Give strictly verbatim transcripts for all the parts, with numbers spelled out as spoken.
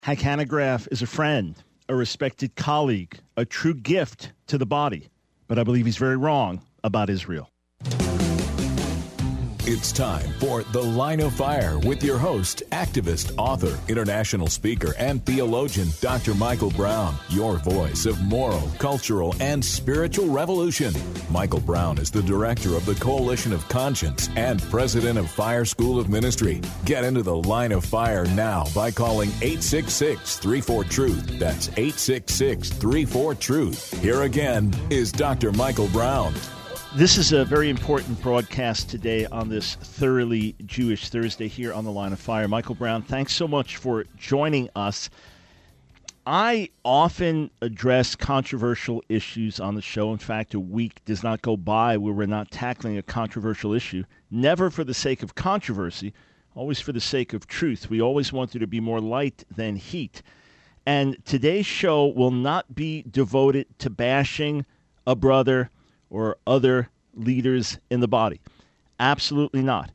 Hank Hanegraaff is a friend, a respected colleague, a true gift to the body. But I believe he's very wrong about Israel. It's time for The Line of Fire with your host, activist, author, international speaker, and theologian, Doctor Michael Brown, your voice of moral, cultural, and spiritual revolution. Michael Brown is the director of the Coalition of Conscience and president of Fire School of Ministry. Get into The Line of Fire now by calling eight six six, three four, truth. That's eight six six, three four, truth. Here again is Doctor Michael Brown. This is a very important broadcast today on this thoroughly Jewish Thursday here on The Line of Fire. Michael Brown, thanks so much for joining us. I often address controversial issues on the show. In fact, a week does not go by where we're not tackling a controversial issue, never for the sake of controversy, always for the sake of truth. We always want there to be more light than heat. And today's show will not be devoted to bashing a brother or other leaders in the body. Absolutely not.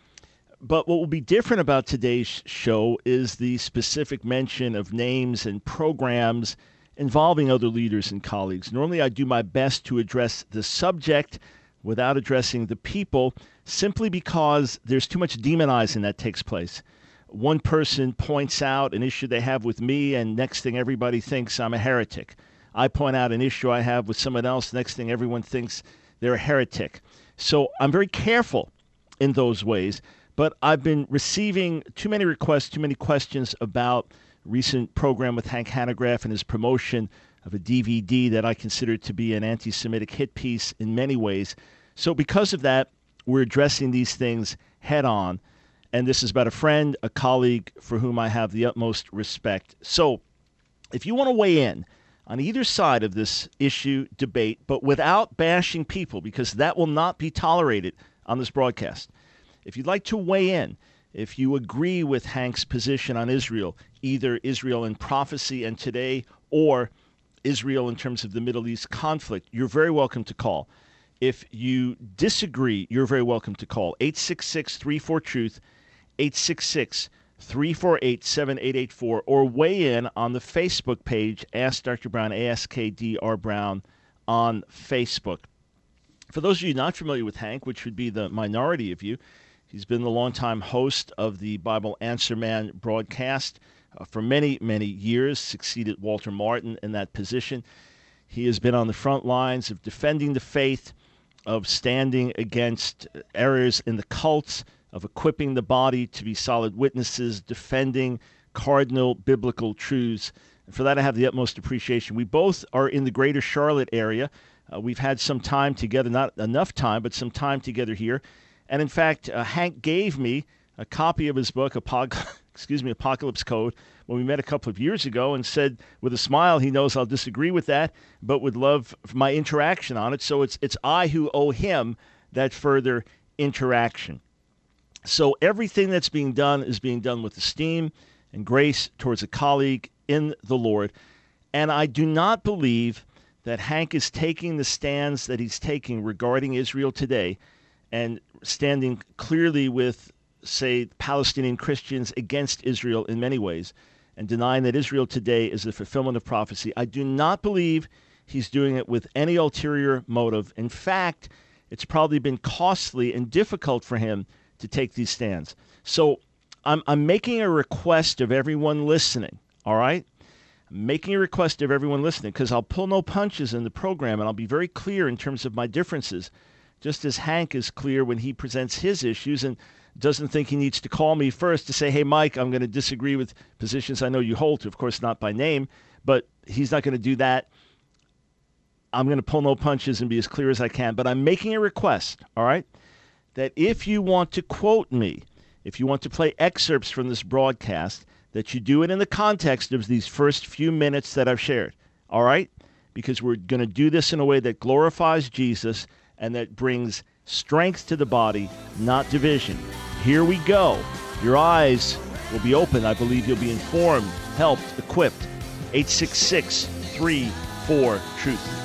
But what will be different about today's show is the specific mention of names and programs involving other leaders and colleagues. Normally, I do my best to address the subject without addressing the people, simply because there's too much demonizing that takes place. One person points out an issue they have with me, and next thing everybody thinks I'm a heretic. I point out an issue I have with someone else. Next thing, everyone thinks they're a heretic. So I'm very careful in those ways. But I've been receiving too many requests, too many questions about recent program with Hank Hanegraaff and his promotion of a D V D that I consider to be an anti-Semitic hit piece in many ways. So because of that, we're addressing these things head on. And this is about a friend, a colleague for whom I have the utmost respect. So if you want to weigh in on either side of this issue debate, but without bashing people, because that will not be tolerated on this broadcast. If you'd like to weigh in, if you agree with Hank's position on Israel, either Israel in prophecy and today, or Israel in terms of the Middle East conflict, you're very welcome to call. If you disagree, you're very welcome to call. eight six six, three four, truth, eight six six, three four eight, seven eight eight four, or weigh in on the Facebook page, Ask Doctor Brown, A S K D R Brown, on Facebook. For those of you not familiar with Hank, which would be the minority of you, he's been the longtime host of the Bible Answer Man broadcast uh, for many, many years, succeeded Walter Martin in that position. He has been on the front lines of defending the faith, of standing against errors in the cults, of equipping the body to be solid witnesses, defending cardinal biblical truths. And for that, I have the utmost appreciation. We both are in the greater Charlotte area. Uh, we've had some time together, not enough time, but some time together here. And in fact, uh, Hank gave me a copy of his book, Apog- excuse me, Apocalypse Code, when we met a couple of years ago, and said with a smile, he knows I'll disagree with that, but would love my interaction on it. So it's it's I who owe him that further interaction. So everything that's being done is being done with esteem and grace towards a colleague in the Lord. And I do not believe that Hank is taking the stands that he's taking regarding Israel today and standing clearly with, say, Palestinian Christians against Israel in many ways and denying that Israel today is the fulfillment of prophecy. I do not believe he's doing it with any ulterior motive. In fact, it's probably been costly and difficult for him to take these stands. So I'm, I'm making a request of everyone listening, all right? I'm making a request of everyone listening because I'll pull no punches in the program, and I'll be very clear in terms of my differences, just as Hank is clear when he presents his issues and doesn't think he needs to call me first to say, hey, Mike, I'm going to disagree with positions I know you hold to. Of course, not by name, but he's not going to do that. I'm going to pull no punches and be as clear as I can. But I'm making a request, all right, that if you want to quote me, if you want to play excerpts from this broadcast, that you do it in the context of these first few minutes that I've shared, all right? Because we're going to do this in a way that glorifies Jesus and that brings strength to the body, not division. Here we go. Your eyes will be open. I believe you'll be informed, helped, equipped. eight six six, three four, truth.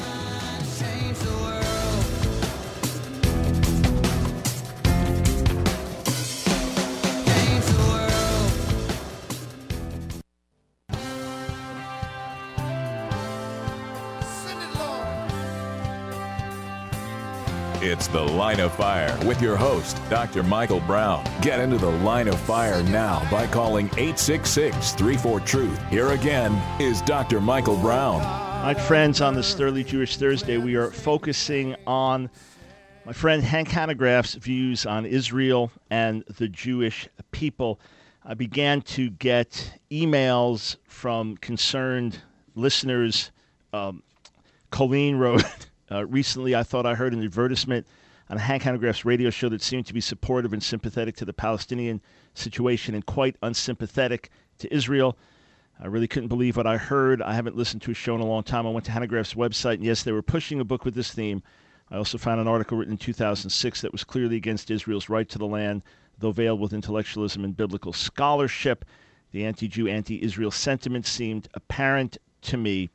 It's The Line of Fire with your host, Doctor Michael Brown. Get into the Line of Fire now by calling eight six six, three four, truth. Here again is Doctor Michael Brown. My friends, on this Thoroughly Jewish Thursday, we are focusing on my friend Hank Hanegraaff's views on Israel and the Jewish people. I began to get emails from concerned listeners. Um, Colleen wrote, uh, recently I thought I heard an advertisement on Hank Hanegraaff's radio show that seemed to be supportive and sympathetic to the Palestinian situation and quite unsympathetic to Israel. I really couldn't believe what I heard. I haven't listened to a show in a long time. I went to Hanegraaff's website, and yes, they were pushing a book with this theme. I also found an article written in two thousand six that was clearly against Israel's right to the land, though veiled with intellectualism and biblical scholarship. The anti-Jew, anti-Israel sentiment seemed apparent to me.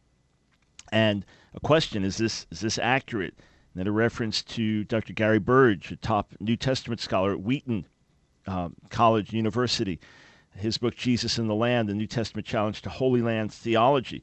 And a question, is this is this accurate? And then a reference to Doctor Gary Burge, a top New Testament scholar at Wheaton um, College University. His book, Jesus in the Land, the New Testament Challenge to Holy Land Theology.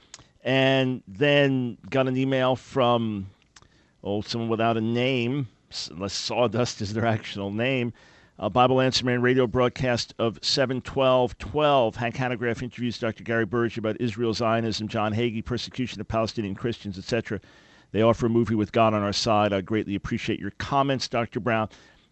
And then got an email from, oh, someone without a name, unless Sawdust is their actual name, a Bible Answer Man radio broadcast of seven twelve twelve. Hank Hanegraaff interviews Doctor Gary Burge about Israel, Zionism, John Hagee, persecution of Palestinian Christians, et cetera. They offer a movie with God on our side. I greatly appreciate your comments, Doctor Brown,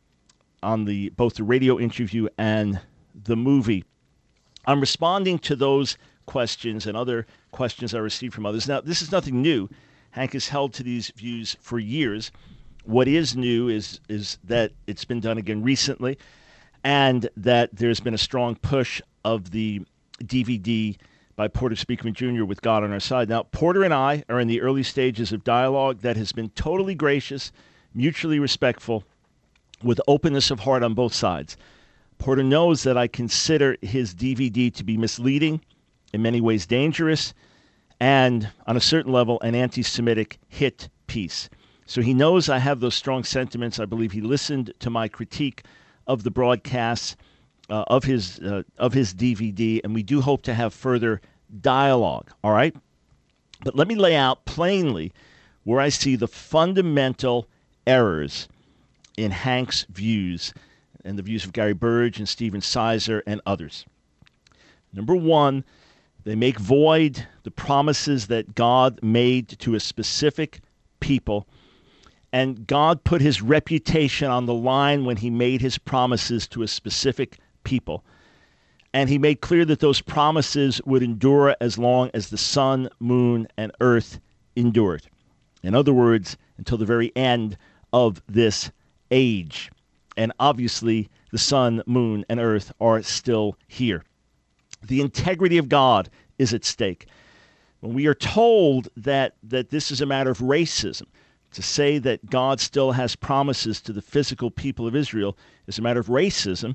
on the both the radio interview and the movie. I'm responding to those questions and other questions I received from others. Now, this is nothing new. Hank has held to these views for years. What is new is is that it's been done again recently, and that there's been a strong push of the D V D by Porter Speakman Junior with God on our side. Now, Porter and I are in the early stages of dialogue that has been totally gracious, mutually respectful, with openness of heart on both sides. Porter knows that I consider his D V D to be misleading, in many ways dangerous, and on a certain level, an anti-Semitic hit piece. So he knows I have those strong sentiments. I believe he listened to my critique of the broadcasts uh, of his uh, of his D V D, and we do hope to have further dialogue, all right? But let me lay out plainly where I see the fundamental errors in Hank's views and the views of Gary Burge and Stephen Sizer and others. Number one, they make void the promises that God made to a specific people, and God put his reputation on the line when he made his promises to a specific people. And he made clear that those promises would endure as long as the sun, moon, and earth endured. In other words, until the very end of this age. And obviously, the sun, moon, and earth are still here. The integrity of God is at stake. When we are told that, that this is a matter of racism, to say that God still has promises to the physical people of Israel is a matter of racism.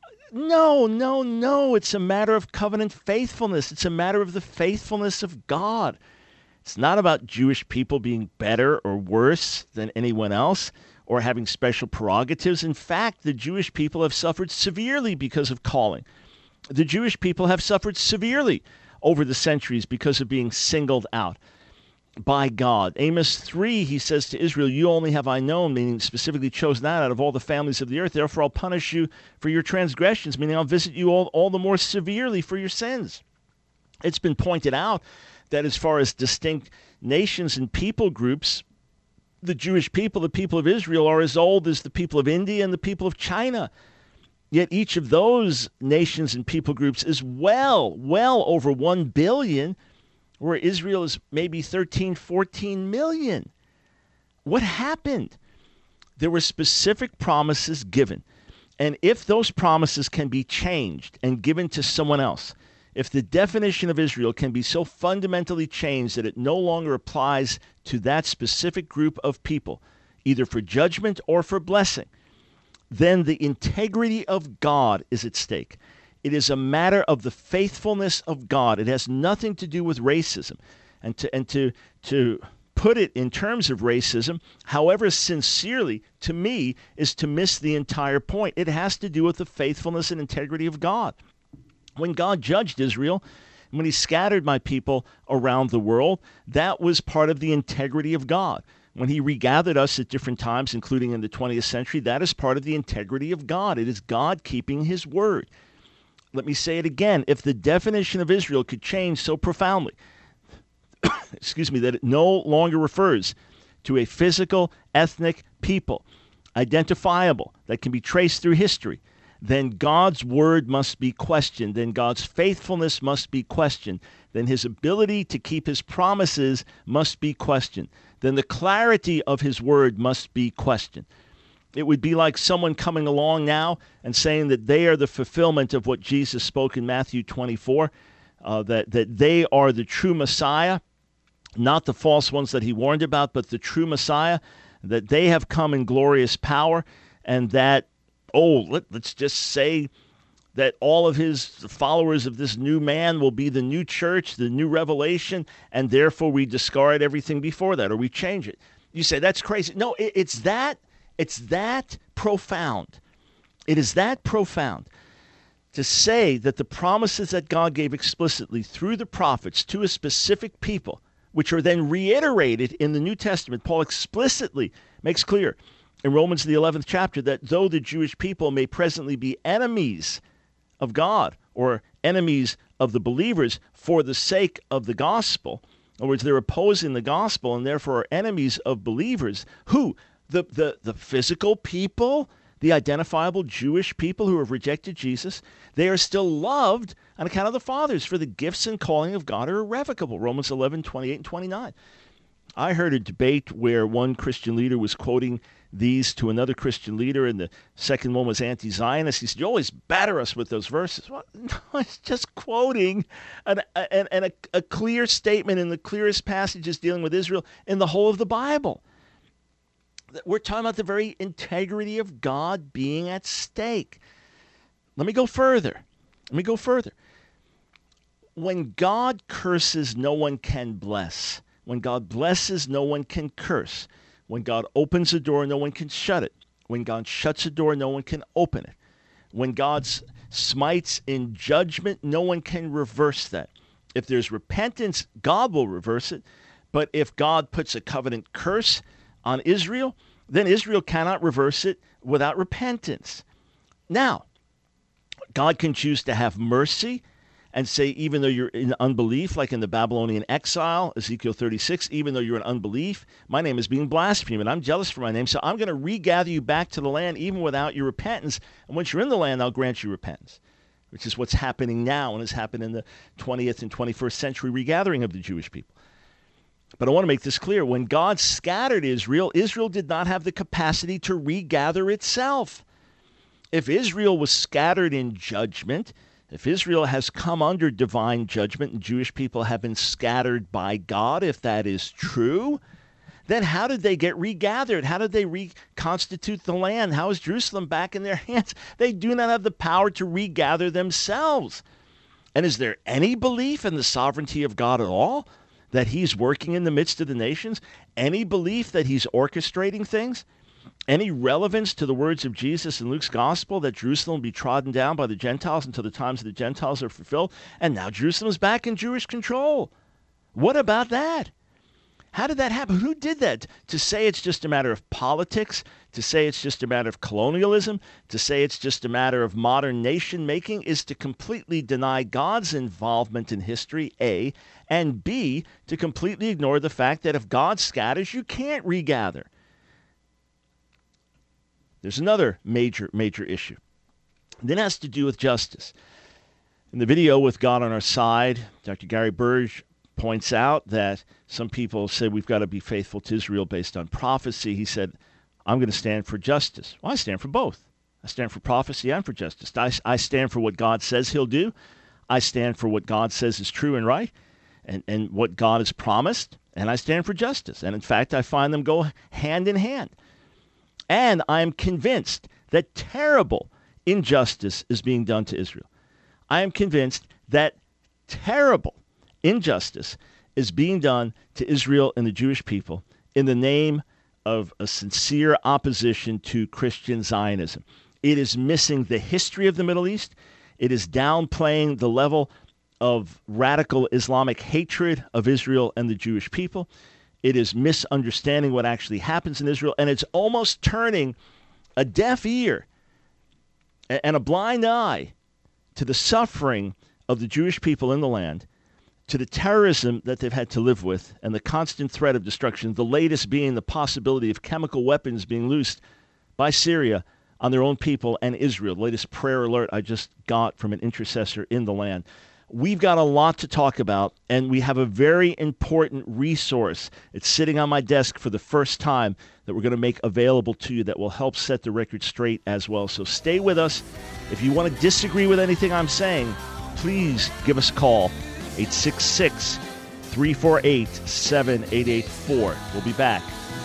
No, no, no. It's a matter of covenant faithfulness. It's a matter of the faithfulness of God. It's not about Jewish people being better or worse than anyone else, or having special prerogatives. In fact, the Jewish people have suffered severely because of calling. The Jewish people have suffered severely over the centuries because of being singled out by God. Amos three, he says to Israel, you only have I known, meaning specifically chosen out, out of all the families of the earth. Therefore, I'll punish you for your transgressions, meaning I'll visit you all, all the more severely for your sins. It's been pointed out that as far as distinct nations and people groups, the Jewish people, the people of Israel, are as old as the people of India and the people of China. Yet each of those nations and people groups is well, well over one billion, where Israel is maybe thirteen, fourteen million. What happened? There were specific promises given. And if those promises can be changed and given to someone else, if the definition of Israel can be so fundamentally changed that it no longer applies to that specific group of people, either for judgment or for blessing, then the integrity of God is at stake. It is a matter of the faithfulness of God. It has nothing to do with racism. And to and to to put it in terms of racism, however sincerely, to me, is to miss the entire point. It has to do with the faithfulness and integrity of God. When God judged Israel, when he scattered my people around the world, that was part of the integrity of God. when he regathered us at different times, including in the twentieth century, that is part of the integrity of God. It is God keeping his word. Let me say it again. If the definition of Israel could change so profoundly, excuse me, that it no longer refers to a physical, ethnic people, identifiable, that can be traced through history, then God's word must be questioned. Then God's faithfulness must be questioned. Then his ability to keep his promises must be questioned. Then the clarity of his word must be questioned. It would be like someone coming along now and saying that they are the fulfillment of what Jesus spoke in Matthew twenty-four, uh, that, that they are the true Messiah, not the false ones that he warned about, but the true Messiah, that they have come in glorious power, and that, oh, let, let's just say that all of his followers of this new man will be the new church, the new revelation, and therefore we discard everything before that, or we change it. You say, that's crazy. No, it, it's that, it's that profound. It is that profound to say that the promises that God gave explicitly through the prophets to a specific people, which are then reiterated in the New Testament, Paul explicitly makes clear in Romans, the eleventh chapter, that though the Jewish people may presently be enemies of God or enemies of the believers for the sake of the gospel, in other words, they're opposing the gospel and therefore are enemies of believers, who? The, the, the physical people, the identifiable Jewish people who have rejected Jesus, they are still loved on account of the fathers, for the gifts and calling of God are irrevocable. Romans eleven, twenty-eight and twenty-nine. I heard a debate where one Christian leader was quoting these to another Christian leader, and the second one was anti-Zionist. He said, you always batter us with those verses. Well, no, it's just quoting an, an, an, a, a clear statement in the clearest passages dealing with Israel in the whole of the Bible. We're talking about the very integrity of God being at stake. Let me go further. Let me go further. When God curses, no one can bless. When God blesses, no one can curse. When God opens a door, no one can shut it. When God shuts a door, no one can open it. When God smites in judgment, no one can reverse that. If there's repentance, God will reverse it. But if God puts a covenant curse on Israel, then Israel cannot reverse it without repentance. Now, God can choose to have mercy and say, even though you're in unbelief, like in the Babylonian exile, Ezekiel thirty-six, even though you're in unbelief, my name is being blasphemed, and I'm jealous for my name, so I'm going to regather you back to the land even without your repentance. And once you're in the land, I'll grant you repentance, which is what's happening now and has happened in the twentieth and twenty-first century regathering of the Jewish people. But I want to make this clear. When God scattered Israel, Israel did not have the capacity to regather itself. If Israel was scattered in judgment, if Israel has come under divine judgment and Jewish people have been scattered by God, if that is true, then how did they get regathered? How did they reconstitute the land? How is Jerusalem back in their hands? They do not have the power to regather themselves. And is there any belief in the sovereignty of God at all? That he's working in the midst of the nations? Any belief that he's orchestrating things? Any relevance to the words of Jesus in Luke's gospel that Jerusalem will be trodden down by the Gentiles until the times of the Gentiles are fulfilled? And now Jerusalem is back in Jewish control. What about that? How did that happen? Who did that? To say it's just a matter of politics, to say it's just a matter of colonialism, to say it's just a matter of modern nation making is to completely deny God's involvement in history, A, and B, to completely ignore the fact that if God scatters, you can't regather. There's another major, major issue. And that has to do with justice. In the video with God on Our Side, Doctor Gary Burge points out that some people say we've got to be faithful to Israel based on prophecy. He said, I'm going to stand for justice. Well, I stand for both. I stand for prophecy and for justice. I, I stand for what God says he'll do. I stand for what God says is true and right and, and what God has promised. And I stand for justice. And in fact, I find them go hand in hand. And I'm convinced that terrible injustice is being done to Israel. I am convinced that terrible injustice is being done to Israel and the Jewish people in the name of a sincere opposition to Christian Zionism. It is missing the history of the Middle East. It is downplaying the level of radical Islamic hatred of Israel and the Jewish people. It is misunderstanding what actually happens in Israel, and it's almost turning a deaf ear and a blind eye to the suffering of the Jewish people in the land, to the terrorism that they've had to live with, and the constant threat of destruction, the latest being the possibility of chemical weapons being loosed by Syria on their own people and Israel. The latest prayer alert I just got from an intercessor in the land. We've got a lot to talk about, and we have a very important resource. It's sitting on my desk for the first time that we're going to make available to you that will help set the record straight as well. So stay with us. If you want to disagree with anything I'm saying, please give us a call, eight six six, three four eight, seven eight eight four. We'll be back.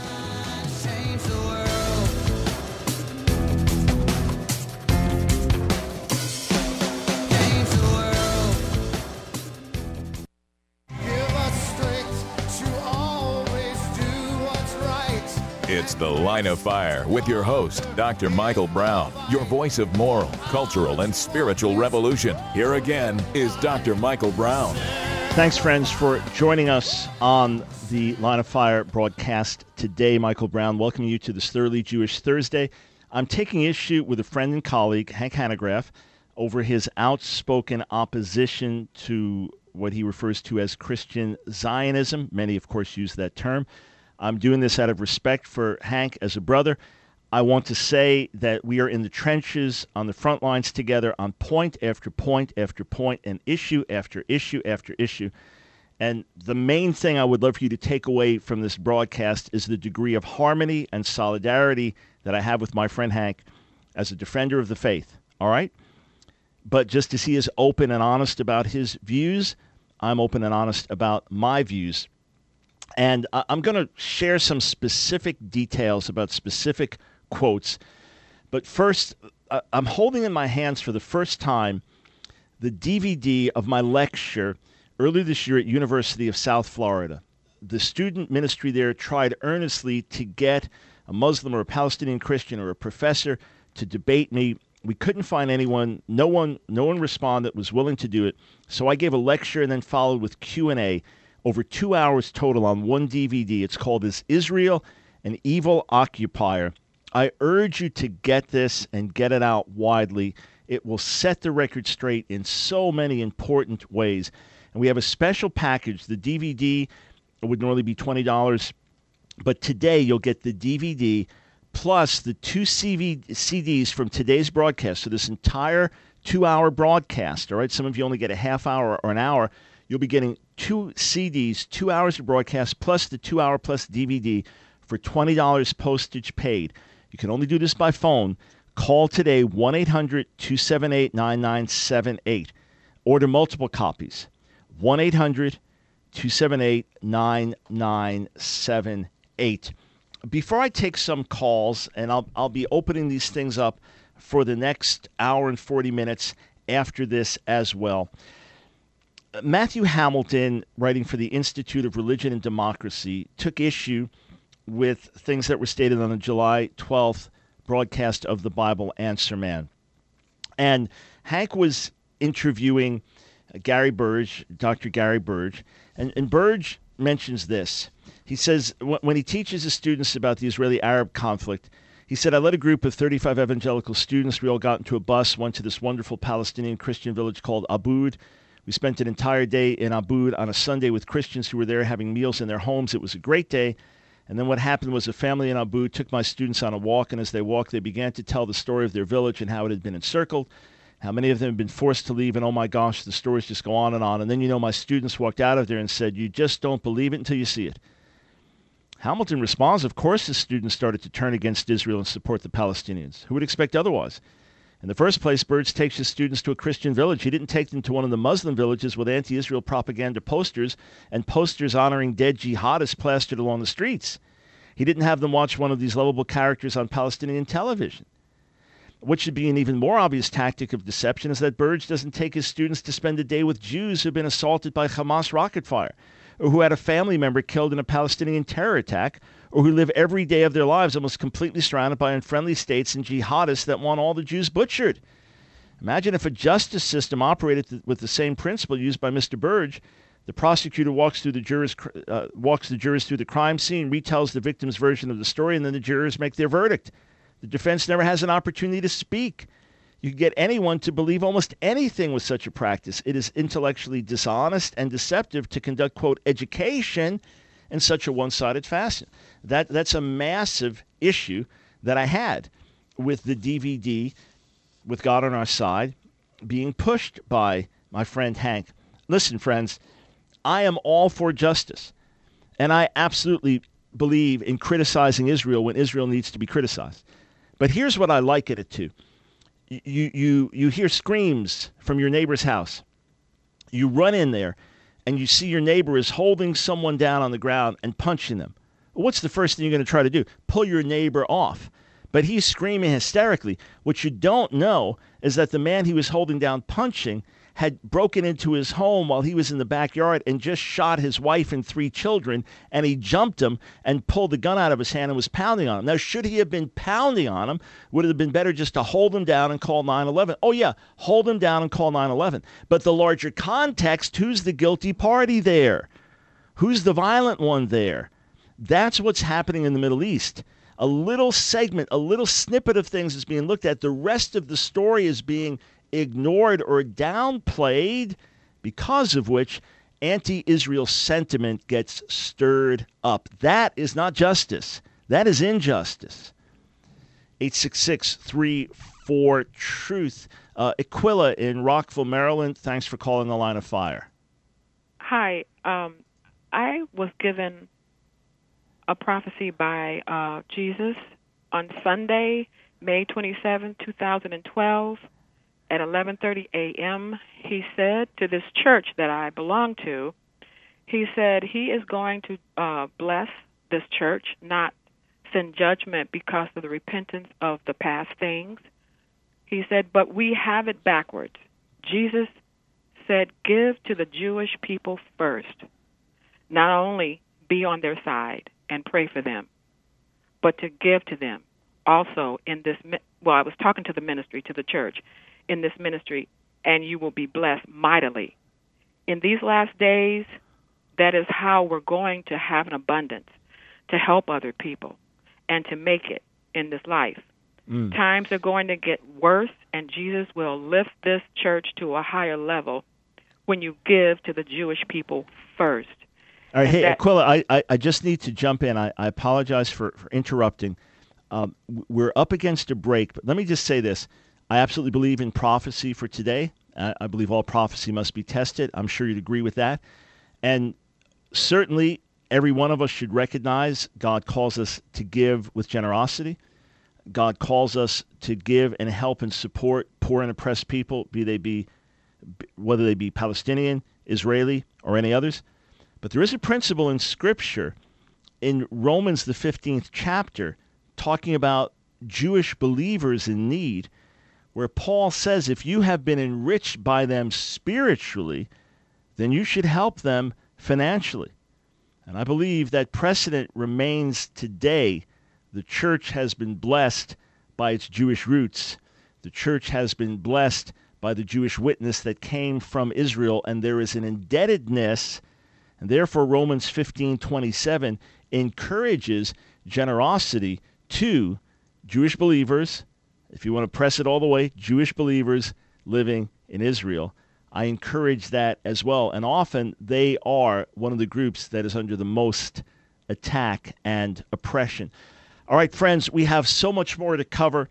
It's The Line of Fire with your host, Doctor Michael Brown, your voice of moral, cultural, and spiritual revolution. Here again is Doctor Michael Brown. Thanks, friends, for joining us on the Line of Fire broadcast today. Michael Brown, welcoming you to this Thoroughly Jewish Thursday. I'm taking issue with a friend and colleague, Hank Hanegraaff, over his outspoken opposition to what he refers to as Christian Zionism. Many, of course, use that term. I'm doing this out of respect for Hank as a brother. I want to say that we are in the trenches, on the front lines together, on point after point after point, and issue after issue after issue. And the main thing I would love for you to take away from this broadcast is the degree of harmony and solidarity that I have with my friend Hank as a defender of the faith, all right? But just as he is open and honest about his views, I'm open and honest about my views. And I'm going to share some specific details about specific quotes. But first, I'm holding in my hands for the first time the D V D of my lecture earlier this year at University of South Florida. The student ministry there tried earnestly to get a Muslim or a Palestinian Christian or a professor to debate me. We couldn't find anyone. No one, no one responded that was willing to do it. So I gave a lecture and then followed with Q and A. Over two hours total on one D V D. It's called Is Israel an Evil Occupier? I urge you to get this and get it out widely. It will set the record straight in so many important ways. And we have a special package. The D V D would normally be twenty dollars, but today you'll get the D V D plus the two C Ds from today's broadcast. So this entire two-hour broadcast, all right? Some of you only get a half hour or an hour. You'll be getting two C Ds, two hours of broadcast, plus the two-hour plus D V D for twenty dollars postage paid. You can only do this by phone. Call today, one eight hundred, two seven eight, nine nine seven eight. Order multiple copies, one eight hundred, two seven eight, nine nine seven eight. Before I take some calls, and I'll, I'll be opening these things up for the next hour and forty minutes after this as well. Matthew Hamilton, writing for the Institute of Religion and Democracy, took issue with things that were stated on the July twelfth broadcast of the Bible Answer Man. And Hank was interviewing Gary Burge, Doctor Gary Burge, and, and Burge mentions this. He says, when he teaches his students about the Israeli-Arab conflict, he said, I led a group of thirty-five evangelical students. We all got into a bus, went to this wonderful Palestinian Christian village called Aboud. We spent an entire day in Aboud on a Sunday with Christians who were there having meals in their homes. It was a great day. And then what happened was a family in Aboud took my students on a walk, and as they walked, they began to tell the story of their village and how it had been encircled, how many of them had been forced to leave, and oh my gosh, the stories just go on and on. And then, you know, my students walked out of there and said, you just don't believe it until you see it. Hamilton responds, of course the students started to turn against Israel and support the Palestinians. Who would expect otherwise? In the first place, Burge takes his students to a Christian village. He didn't take them to one of the Muslim villages with anti-Israel propaganda posters and posters honoring dead jihadists plastered along the streets. He didn't have them watch one of these lovable characters on Palestinian television. What should be an even more obvious tactic of deception is that Burge doesn't take his students to spend a day with Jews who have been assaulted by Hamas rocket fire, or who had a family member killed in a Palestinian terror attack, or who live every day of their lives almost completely surrounded by unfriendly states and jihadists that want all the Jews butchered. Imagine if a justice system operated th- with the same principle used by Mister Burge. The prosecutor walks through the jurors uh, walks the jurors through the crime scene, retells the victim's version of the story, and then the jurors make their verdict. The defense never has an opportunity to speak. You can get anyone to believe almost anything with such a practice. It is intellectually dishonest and deceptive to conduct, quote, education in such a one-sided fashion. That that's a massive issue that I had with the D V D, with God on Our Side, being pushed by my friend Hank. Listen, friends, I am all for justice, and I absolutely believe in criticizing Israel when Israel needs to be criticized. But here's what I liken it to. You, you, you hear screams from your neighbor's house. You run in there, and you see your neighbor is holding someone down on the ground and punching them. What's the first thing you're going to try to do? Pull your neighbor off. But he's screaming hysterically. What you don't know is that the man he was holding down punching had broken into his home while he was in the backyard and just shot his wife and three children, and he jumped him and pulled the gun out of his hand and was pounding on him. Now, should he have been pounding on him, would it have been better just to hold him down and call nine one one? Oh, yeah, hold him down and call nine one one. But the larger context, who's the guilty party there? Who's the violent one there? That's what's happening in the Middle East. A little segment, a little snippet of things is being looked at. The rest of the story is being ignored or downplayed, because of which anti-Israel sentiment gets stirred up. That is not justice. That is injustice. eight six six, three four, truth. Uh, Aquila in Rockville, Maryland, thanks for calling the Line of Fire. Hi. Um, I was given a prophecy by uh, Jesus on Sunday, May twenty-seventh, twenty twelve. At eleven thirty a.m., he said to this church that I belong to, he said he is going to uh, bless this church, not send judgment because of the repentance of the past things. He said, but we have it backwards. Jesus said, give to the Jewish people first. Not only be on their side and pray for them, but to give to them also in this, well, I was talking to the ministry, to the church, in this ministry, and you will be blessed mightily. In these last days, that is how we're going to have an abundance to help other people and to make it in this life. Mm. Times are going to get worse, and Jesus will lift this church to a higher level when you give to the Jewish people first. All right, and hey, that, Aquila, I, I, I just need to jump in. I, I apologize for, for interrupting. Um, we're up against a break, but let me just say this. I absolutely believe in prophecy for today. I, I believe all prophecy must be tested. I'm sure you'd agree with that. And certainly, every one of us should recognize God calls us to give with generosity. God calls us to give and help and support poor and oppressed people, be they be, whether they be Palestinian, Israeli, or any others. But there is a principle in Scripture, in Romans, the fifteenth chapter, talking about Jewish believers in need, where Paul says if you have been enriched by them spiritually, then you should help them financially. And I believe that precedent remains today. The church has been blessed by its Jewish roots. The church has been blessed by the Jewish witness that came from Israel, and there is an indebtedness, and therefore Romans fifteen twenty-seven encourages generosity to Jewish believers. If you want to press it all the way, Jewish believers living in Israel. I encourage that as well. And often they are one of the groups that is under the most attack and oppression. All right, friends, we have so much more to cover.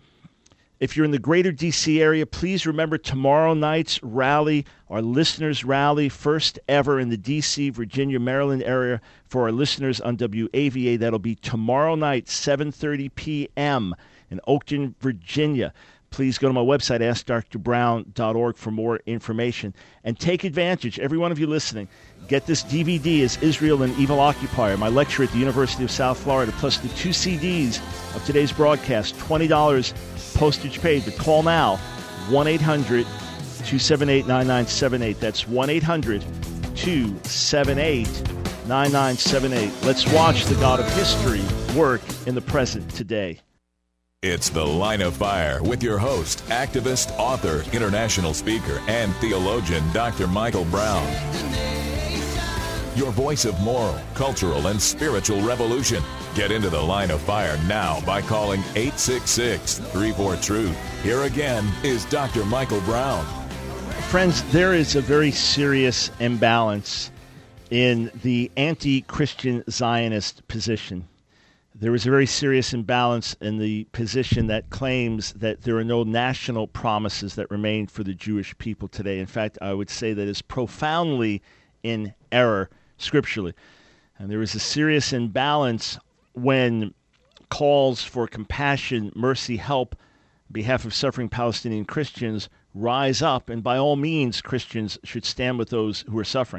If you're in the greater D C area, please remember tomorrow night's rally, our listeners' rally, first ever in the D C, Virginia, Maryland area for our listeners on W A V A. That'll be tomorrow night, seven thirty p.m. in Oakton, Virginia. Please go to my website, ask dr brown dot org, for more information. And take advantage, every one of you listening, get this D V D as Israel an Evil Occupier, my lecture at the University of South Florida, plus the two C Ds of today's broadcast, twenty dollars postage paid. But call now, one eight hundred two seven eight nine nine seven eight. That's one eight hundred two seven eight nine nine seven eight. Let's watch the God of history work in the present today. It's The Line of Fire with your host, activist, author, international speaker, and theologian, Doctor Michael Brown. your voice of moral, cultural, and spiritual revolution. Get into the Line of Fire now by calling eight six six, three four, truth. Here again is Doctor Michael Brown. Friends, there is a very serious imbalance in the anti-Christian Zionist position. There is a very serious imbalance in the position that claims that there are no national promises that remain for the Jewish people today. In fact, I would say that is profoundly in error scripturally. And there is a serious imbalance when calls for compassion, mercy, help on behalf of suffering Palestinian Christians rise up, and by all means, Christians should stand with those who are suffering.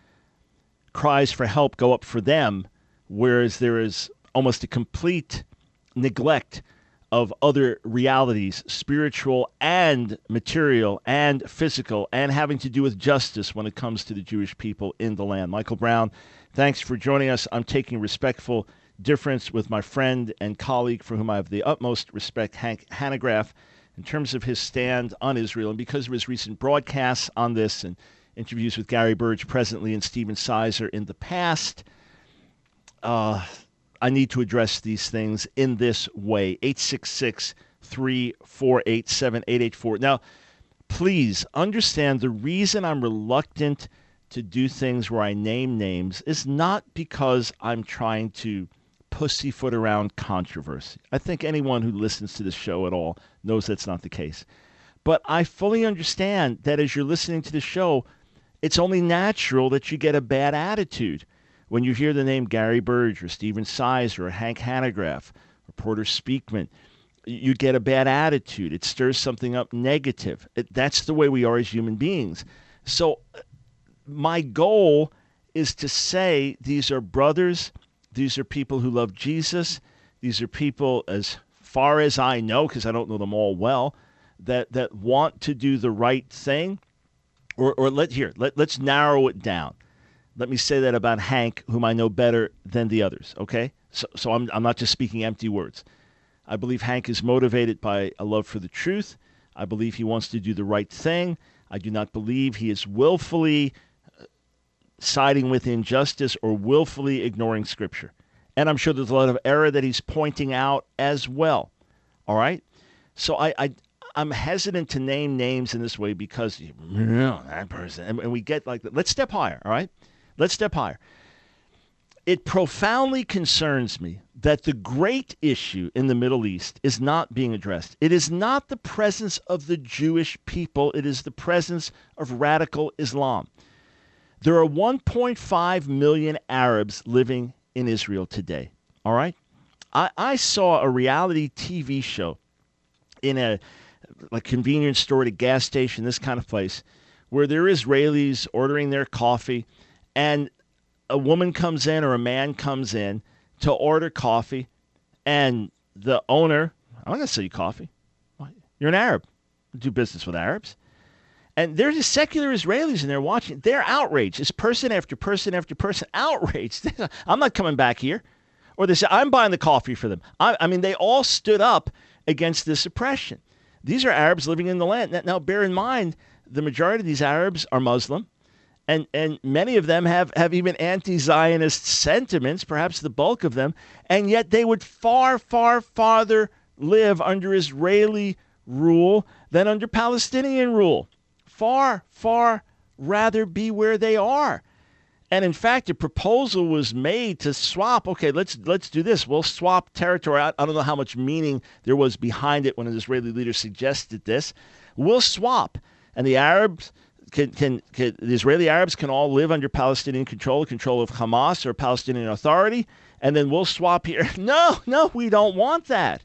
Cries for help go up for them, whereas there is almost a complete neglect of other realities, spiritual and material and physical, and having to do with justice when it comes to the Jewish people in the land. Michael Brown, thanks for joining us. I'm taking respectful difference with my friend and colleague, for whom I have the utmost respect, Hank Hanegraaff, in terms of his stand on Israel, and because of his recent broadcasts on this and interviews with Gary Burge presently and Stephen Sizer in the past. Uh, I need to address these things in this way. eight six six, three four eight, seven eight eight four. Now, please understand the reason I'm reluctant to do things where I name names is not because I'm trying to pussyfoot around controversy. I think anyone who listens to this show at all knows that's not the case. But I fully understand that as you're listening to the show, it's only natural that you get a bad attitude when you hear the name Gary Burge or Stephen Sizer or Hank Hanegraaff or Porter Speakman. You get a bad attitude. It stirs something up negative. It, that's the way we are as human beings. So my goal is to say these are brothers. These are people who love Jesus. These are people, as far as I know, because I don't know them all well, that, that want to do the right thing. Or, or let here, let, let's narrow it down. Let me say that about Hank, whom I know better than the others, okay? So, so I'm, I'm not just speaking empty words. I believe Hank is motivated by a love for the truth. I believe he wants to do the right thing. I do not believe he is willfully siding with injustice or willfully ignoring Scripture. And I'm sure there's a lot of error that he's pointing out as well, all right? So I, I, I'm hesitant to name names in this way because, you know, that person, and, and we get like, let's step higher, all right? Let's step higher. It profoundly concerns me that the great issue in the Middle East is not being addressed. It is not the presence of the Jewish people. It is the presence of radical Islam. There are one point five million Arabs living in Israel today, all right? I, I saw a reality T V show in a like convenience store, at a gas station, this kind of place, where there are Israelis ordering their coffee, and a woman comes in or a man comes in to order coffee, and the owner, I'm not going to sell you coffee. You're an Arab. I do business with Arabs. And there's secular Israelis in there watching. They're outraged. It's person after person after person outraged. I'm not coming back here. Or they say, I'm buying the coffee for them. I, I mean, they all stood up against this oppression. These are Arabs living in the land. Now, now bear in mind, the majority of these Arabs are Muslim. And and many of them have, have even anti-Zionist sentiments, perhaps the bulk of them, and yet they would far, far farther live under Israeli rule than under Palestinian rule. Far, far rather be where they are. And in fact, a proposal was made to swap. Okay, let's let's do this. We'll swap territory. I, I don't know how much meaning there was behind it when an Israeli leader suggested this. We'll swap. And the Arabs... Can, can, can the Israeli Arabs can all live under Palestinian control, control of Hamas or Palestinian Authority, and then we'll swap here. No, no, we don't want that.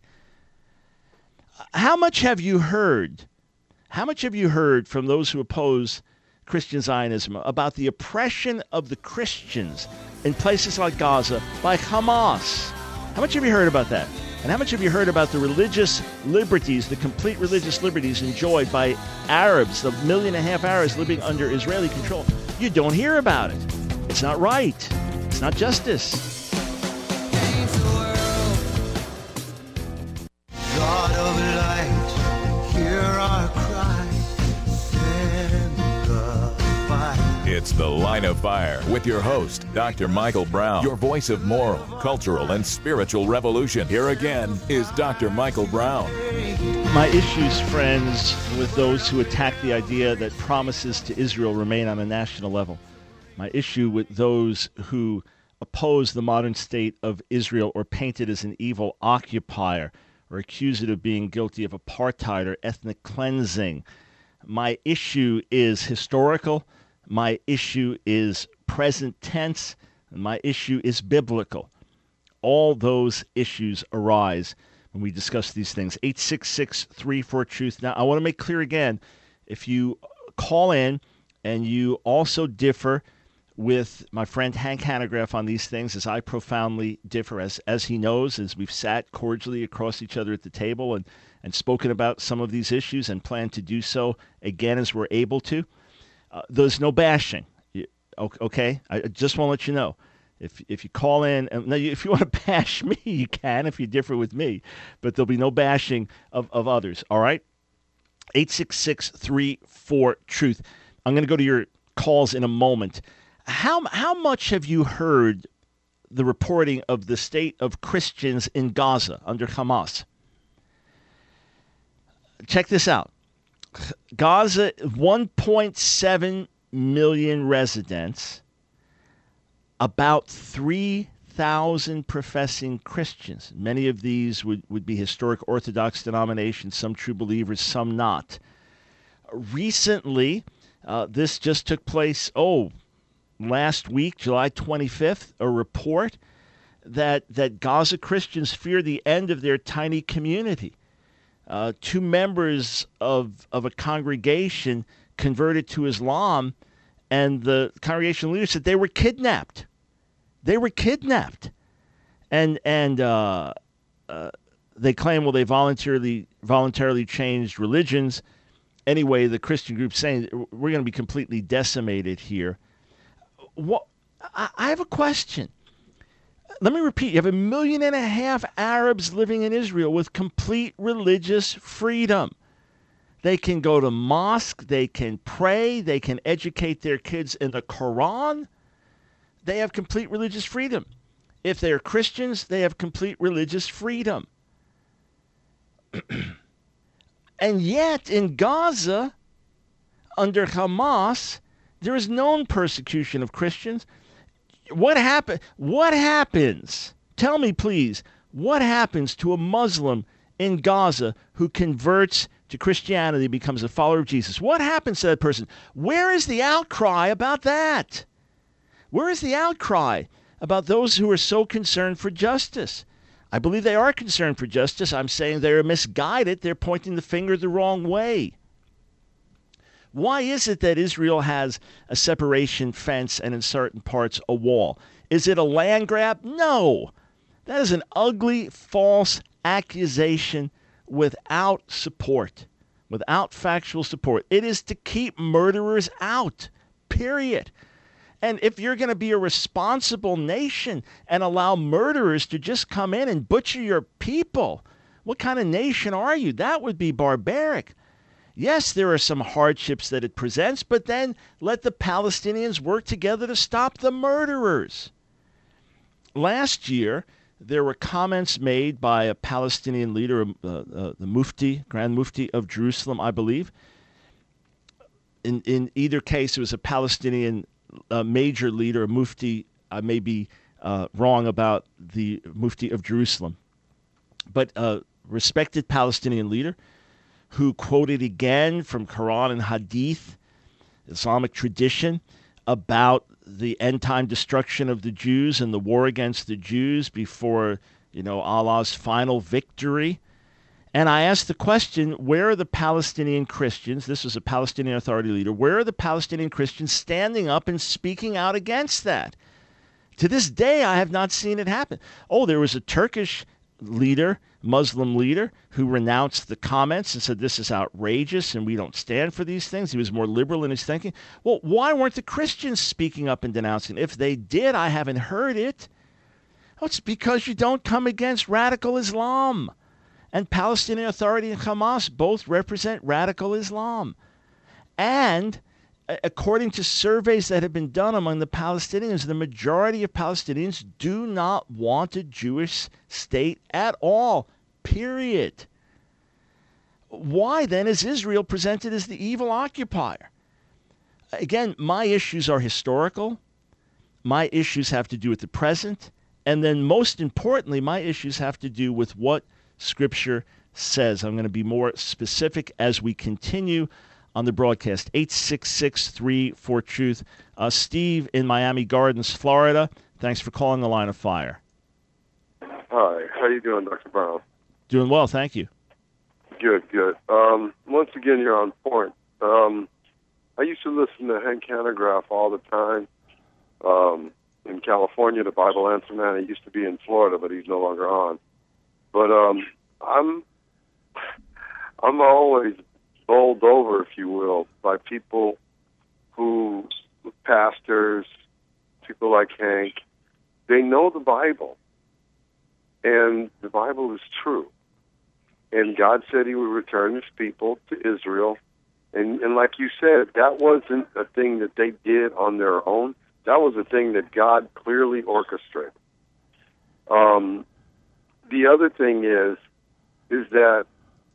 How much have you heard? How much have you heard from those who oppose Christian Zionism about the oppression of the Christians in places like Gaza by Hamas? How much have you heard about that? And how much have you heard about the religious liberties, the complete religious liberties enjoyed by Arabs, the million and a half Arabs living under Israeli control? You don't hear about it. It's not right. It's not justice. God of light, hear our cry, send the fire. It's The Line of Fire with your host, Doctor Michael Brown, your voice of moral, cultural, and spiritual revolution. Here again is Doctor Michael Brown. My issues, friends, with those who attack the idea that promises to Israel remain on a national level. My issue with those who oppose the modern state of Israel or paint it as an evil occupier or accuse it of being guilty of apartheid or ethnic cleansing. My issue is historical. My issue is present tense. And my issue is biblical. All those issues arise when we discuss these things. eight six six, three four, truth. Now, I want to make clear again, if you call in and you also differ with my friend Hank Hanegraaff on these things, as I profoundly differ, as as he knows, as we've sat cordially across each other at the table and, and spoken about some of these issues and plan to do so again as we're able to. Uh, there's no bashing, okay? I just want to let you know. If if you call in, and now if you want to bash me, you can if you differ with me, but there'll be no bashing of, of others, all right? eight six six, three four, truth. I'm going to go to your calls in a moment. How how much have you heard the reporting of the state of Christians in Gaza under Hamas? Check this out. Gaza, one point seven million residents, about three thousand professing Christians. Many of these would, would be historic Orthodox denominations, some true believers, some not. Recently, uh, this just took place, oh, last week, July twenty-fifth, a report that that Gaza Christians fear the end of their tiny community. Uh, two members of of a congregation converted to Islam, and the congregation leader said they were kidnapped. They were kidnapped, and and uh, uh, they claim, well, they voluntarily voluntarily changed religions. Anyway, the Christian group saying we're going to be completely decimated here. What, I have a question. Let me repeat. You have a million and a half Arabs living in Israel with complete religious freedom. They can go to mosque. They can pray. They can educate their kids in the Quran. They have complete religious freedom. If they're Christians, they have complete religious freedom. And yet, in Gaza, under Hamas, there is known persecution of Christians. What happen? What happens? Tell me, please, what happens to a Muslim in Gaza who converts to Christianity, becomes a follower of Jesus? What happens to that person? Where is the outcry about that? Where is the outcry about those who are so concerned for justice? I believe they are concerned for justice. I'm saying they're misguided. They're pointing the finger the wrong way. Why is it that Israel has a separation fence and in certain parts a wall? Is it a land grab? No. That is an ugly, false accusation without support, without factual support. It is to keep murderers out, period. And if you're going to be a responsible nation and allow murderers to just come in and butcher your people, what kind of nation are you? That would be barbaric. Yes, there are some hardships that it presents, but then let the Palestinians work together to stop the murderers. Last year, there were comments made by a Palestinian leader, uh, uh, the Mufti, Grand Mufti of Jerusalem, I believe. In in either case, it was a Palestinian uh, major leader, a Mufti. I may be uh, wrong about the Mufti of Jerusalem, but a respected Palestinian leader who quoted again from Quran and Hadith, Islamic tradition, about the end-time destruction of the Jews and the war against the Jews before, you know, Allah's final victory. And I asked the question, where are the Palestinian Christians? This was a Palestinian Authority leader. Where are the Palestinian Christians standing up and speaking out against that? To this day, I have not seen it happen. Oh, there was a Turkish leader, Muslim leader, who renounced the comments and said this is outrageous and we don't stand for these things. He was more liberal in his thinking. Well, why weren't the Christians speaking up and denouncing? If they did, I haven't heard it. Oh, it's because you don't come against radical Islam. And Palestinian Authority and Hamas both represent radical Islam. And according to surveys that have been done among the Palestinians, the majority of Palestinians do not want a Jewish state at all, period. Why then is Israel presented as the evil occupier? Again, my issues are historical. My issues have to do with the present. And then most importantly, my issues have to do with what Scripture says. I'm going to be more specific as we continue on the broadcast. eight six six, three, four, truth. Uh, Steve in Miami Gardens, Florida. Thanks for calling the Line of Fire. Hi. How you doing, Doctor Brown? Doing well, thank you. Good, good. Um, once again, you're on point. Um, I used to listen to Hank Hanegraaff all the time. Um, in California, the Bible Answer Man. He used to be in Florida, but he's no longer on. But um, I'm I'm always bowled over, if you will, by people who, pastors, people like Hank, they know the Bible, and the Bible is true. And God said he would return his people to Israel. And, and like you said, that wasn't a thing that they did on their own. That was a thing that God clearly orchestrated. Um, the other thing is, is that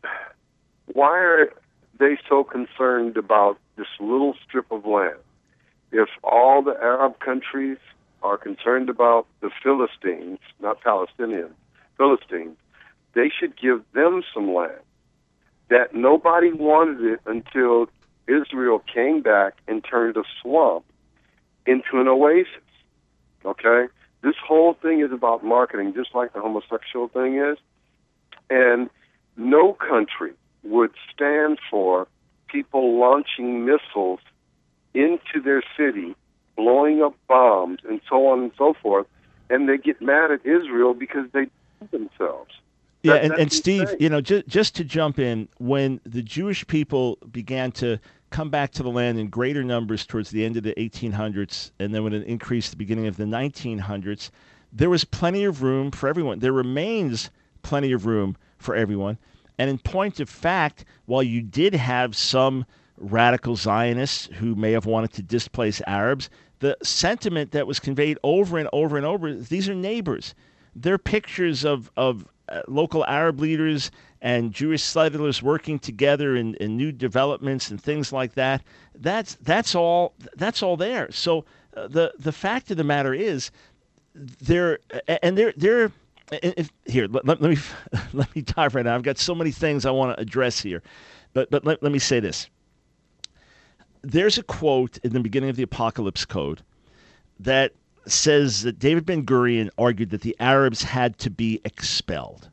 why are they so concerned about this little strip of land? If all the Arab countries are concerned about the Philistines, not Palestinians, Philistines, they should give them some land. That nobody wanted it until Israel came back and turned a swamp into an oasis. Okay? This whole thing is about marketing, just like the homosexual thing is. And no country would stand for people launching missiles into their city, blowing up bombs, and so on and so forth, and they get mad at Israel because they do themselves. Yeah, That, and, and Steve, insane. you know, just, just to jump in, when the Jewish people began to come back to the land in greater numbers towards the end of the eighteen hundreds, and then when it increased at the beginning of the nineteen hundreds, there was plenty of room for everyone. There remains plenty of room for everyone. And in point of fact, while you did have some radical Zionists who may have wanted to displace Arabs, the sentiment that was conveyed over and over and over, these are neighbors. They're pictures of, of uh, local Arab leaders and Jewish settlers working together in, in new developments and things like that. That's that's all. That's all there. So uh, the the fact of the matter is, they're and they're they're if, here. Let, let me let me dive right now. I've got so many things I want to address here, but but let, let me say this. There's a quote in the beginning of the Apocalypse Code that says that David Ben-Gurion argued that the Arabs had to be expelled.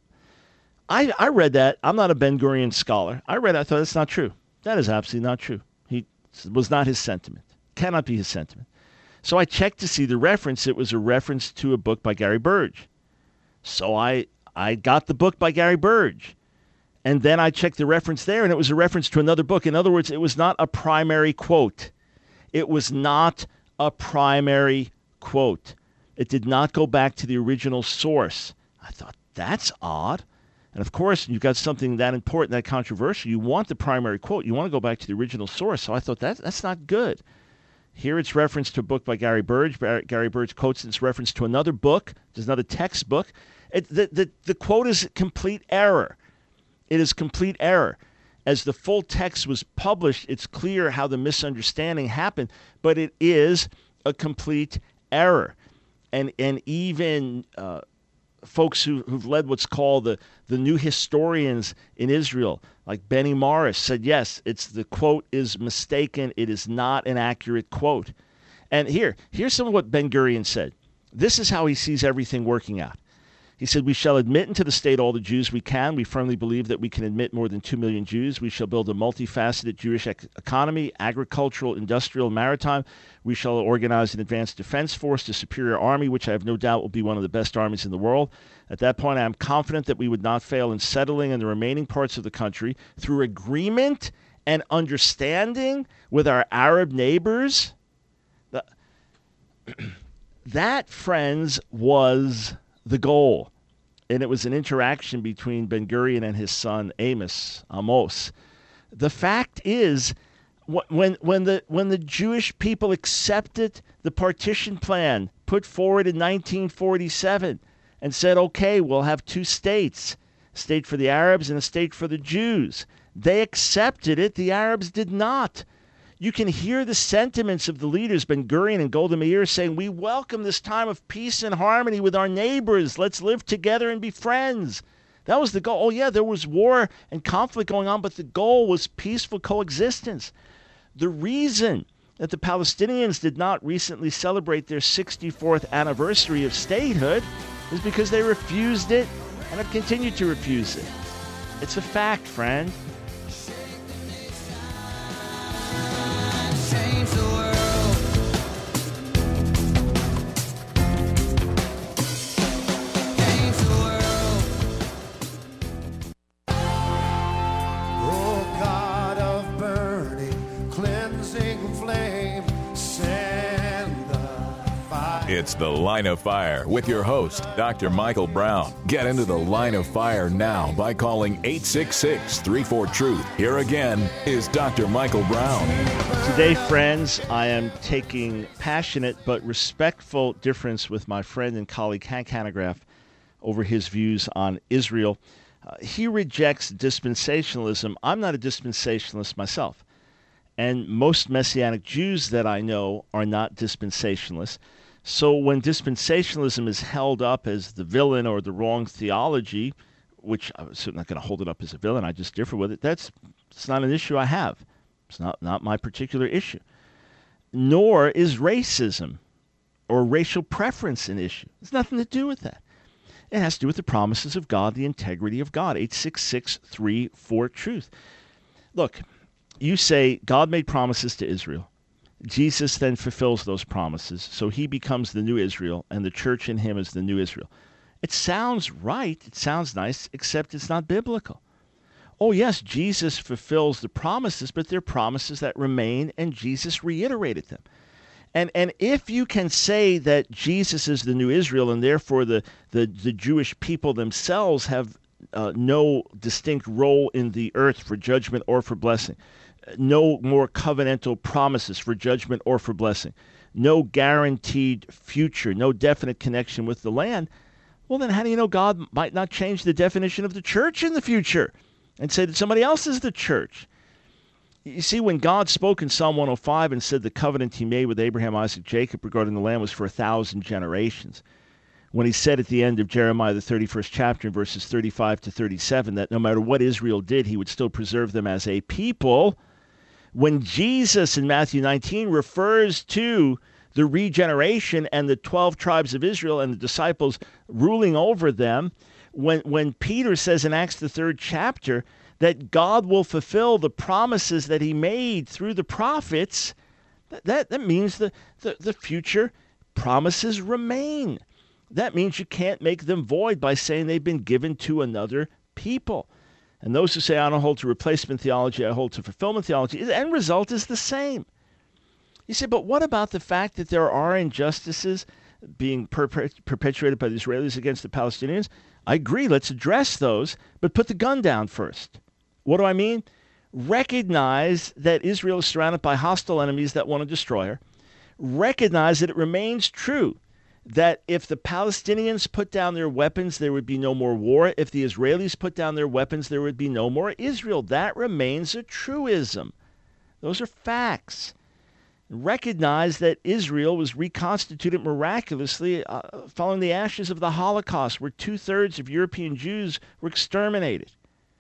I, I read that. I'm not a Ben-Gurion scholar. I read that. I thought that's not true. That is absolutely not true. He was not his sentiment. Cannot be his sentiment. So I checked to see the reference. It was a reference to a book by Gary Burge. So I I got the book by Gary Burge. And then I checked the reference there, and it was a reference to another book. In other words, it was not a primary quote. It was not a primary quote. It did not go back to the original source. I thought, that's odd. And of course, you've got something that important, that controversial. You want the primary quote. You want to go back to the original source. So I thought, that, that's not good. Here it's reference to a book by Gary Burge. Gary Burge quotes it's reference to another book. There's another textbook. It, the, the, the quote is complete error. It is complete error. As the full text was published, it's clear how the misunderstanding happened, but it is a complete error. And and even uh, folks who, who've led what's called the, the new historians in Israel, like Benny Morris, said, yes, it's the quote is mistaken. It is not an accurate quote. And here, here's some of what Ben-Gurion said. This is how he sees everything working out. He said, we shall admit into the state all the Jews we can. We firmly believe that we can admit more than two million Jews. We shall build a multifaceted Jewish ec- economy, agricultural, industrial, maritime. We shall organize an advanced defense force, a superior army, which I have no doubt will be one of the best armies in the world. At that point, I am confident that we would not fail in settling in the remaining parts of the country through agreement and understanding with our Arab neighbors. The, that, friends, was the goal. And it was an interaction between Ben-Gurion and his son Amos, Amos. The fact is, When when the when the Jewish people accepted the partition plan put forward in nineteen forty-seven and said, okay, we'll have two states, a state for the Arabs and a state for the Jews. They accepted it. The Arabs did not. You can hear the sentiments of the leaders, Ben Gurion and Golda Meir, saying, we welcome this time of peace and harmony with our neighbors. Let's live together and be friends. That was the goal. Oh, yeah, there was war and conflict going on, but the goal was peaceful coexistence. The reason that the Palestinians did not recently celebrate their sixty-fourth anniversary of statehood is because they refused it and have continued to refuse it. It's a fact, friend. Change the world. Change the world. Oh God of burning, cleansing flame, send the fire. It's The Line of Fire with your host, Doctor Michael Brown. Get into The Line of Fire now by calling eight six six, three four, truth. Here again is Doctor Michael Brown. Today, friends, I am taking passionate but respectful difference with my friend and colleague Hank Hanegraaff over his views on Israel. Uh, he rejects dispensationalism. I'm not a dispensationalist myself. And most Messianic Jews that I know are not dispensationalists. So when dispensationalism is held up as the villain or the wrong theology, which I'm certainly not going to hold it up as a villain, I just differ with it, that's it's not an issue I have. It's not, not my particular issue. Nor is racism or racial preference an issue. It's nothing to do with that. It has to do with the promises of God, the integrity of God. eight six six, three four, truth. Look, you say God made promises to Israel. Jesus then fulfills those promises, so he becomes the new Israel, and the church in him is the new Israel. It sounds right, it sounds nice, except it's not biblical. Oh yes, Jesus fulfills the promises, but they're promises that remain, and Jesus reiterated them. And and if you can say that Jesus is the new Israel, and therefore the, the, the Jewish people themselves have uh, no distinct role in the earth for judgment or for blessing, no more covenantal promises for judgment or for blessing, no guaranteed future, no definite connection with the land, well, then how do you know God might not change the definition of the church in the future and say that somebody else is the church? You see, when God spoke in Psalm one oh five and said the covenant he made with Abraham, Isaac, Jacob regarding the land was for a thousand generations, when he said at the end of Jeremiah, the thirty-first chapter, in verses thirty-five to thirty-seven, that no matter what Israel did, he would still preserve them as a people, when Jesus in Matthew nineteen refers to the regeneration and the twelve tribes of Israel and the disciples ruling over them, when when Peter says in Acts the third chapter that God will fulfill the promises that he made through the prophets, that, that, that means the, the, the future promises remain. That means you can't make them void by saying they've been given to another people. And those who say, I don't hold to replacement theology, I hold to fulfillment theology, the end result is the same. You say, but what about the fact that there are injustices being perpet- perpetuated by the Israelis against the Palestinians? I agree, let's address those, but put the gun down first. What do I mean? Recognize that Israel is surrounded by hostile enemies that want to destroy her. Recognize that it remains true that if the Palestinians put down their weapons, there would be no more war. If the Israelis put down their weapons, there would be no more Israel. That remains a truism. Those are facts. Recognize that Israel was reconstituted miraculously uh, following the ashes of the Holocaust, where two-thirds of European Jews were exterminated.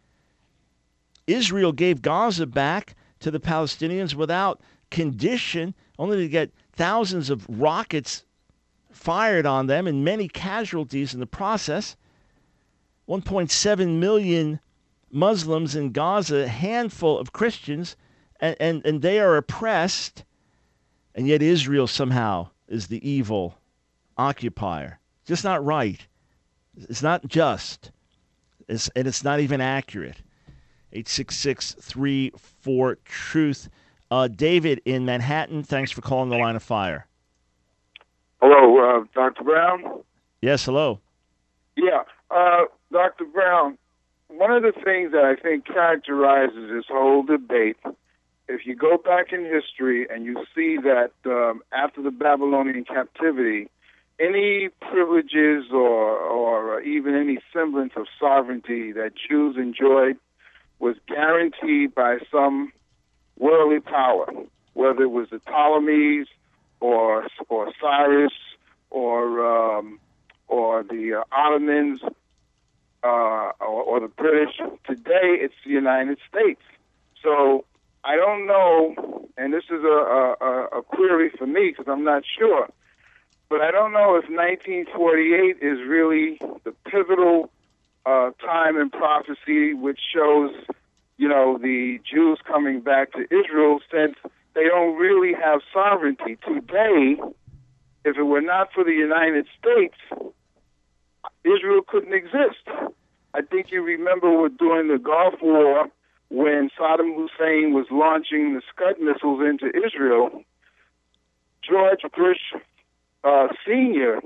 Israel gave Gaza back to the Palestinians without condition, only to get thousands of rockets fired on them and many casualties in the process. one point seven million Muslims in Gaza, a handful of Christians, and, and, and they are oppressed, and yet Israel somehow is the evil occupier. Just not right. It's not just. It's, and it's not even accurate. eight six six, three four, truth. Uh, David in Manhattan, thanks for calling the Line of Fire. Hello, uh, Doctor Brown? Yes, hello. Yeah, uh, Doctor Brown, one of the things that I think characterizes this whole debate if you go back in history and you see that um, after the Babylonian captivity, any privileges or, or even any semblance of sovereignty that Jews enjoyed was guaranteed by some worldly power, whether it was the Ptolemies or or Cyrus or um, or the uh, Ottomans uh, or, or the British. Today, it's the United States. So I don't know, and this is a, a, a query for me because I'm not sure, but I don't know if nineteen forty-eight is really the pivotal uh, time in prophecy which shows, you know, the Jews coming back to Israel, since they don't really have sovereignty. Today, if it were not for the United States, Israel couldn't exist. I think you remember during the Gulf War when Saddam Hussein was launching the Scud missiles into Israel, George Bush uh, Senior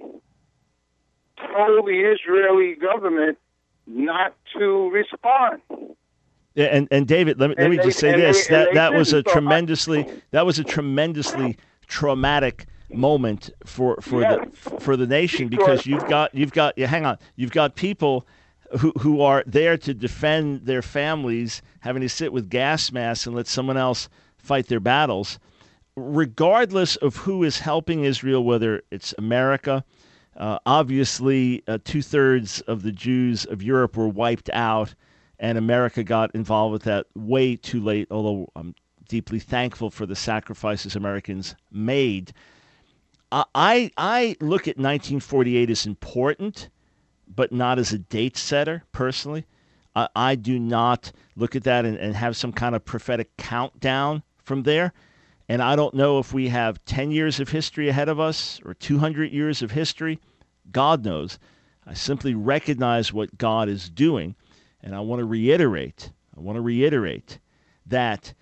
told the Israeli government not to respond. Yeah, and, and David, let me let me And just they- say and this: they- and that they that was a didn't. So I- tremendously that was a tremendously traumatic moment for for Yes. the for the nation, because you've got you've got yeah, hang on, you've got people who who are there to defend their families, having to sit with gas masks and let someone else fight their battles, regardless of who is helping Israel, whether it's America. Uh, obviously, uh, two thirds of the Jews of Europe were wiped out, and America got involved with that way too late, although I'm deeply thankful for the sacrifices Americans made. I, I, I look at nineteen forty-eight as important, but not as a date setter, personally. I, I do not look at that and, and have some kind of prophetic countdown from there. And I don't know if we have ten years of history ahead of us or two hundred years of history. God knows. I simply recognize what God is doing. And I want to reiterate, I want to reiterate that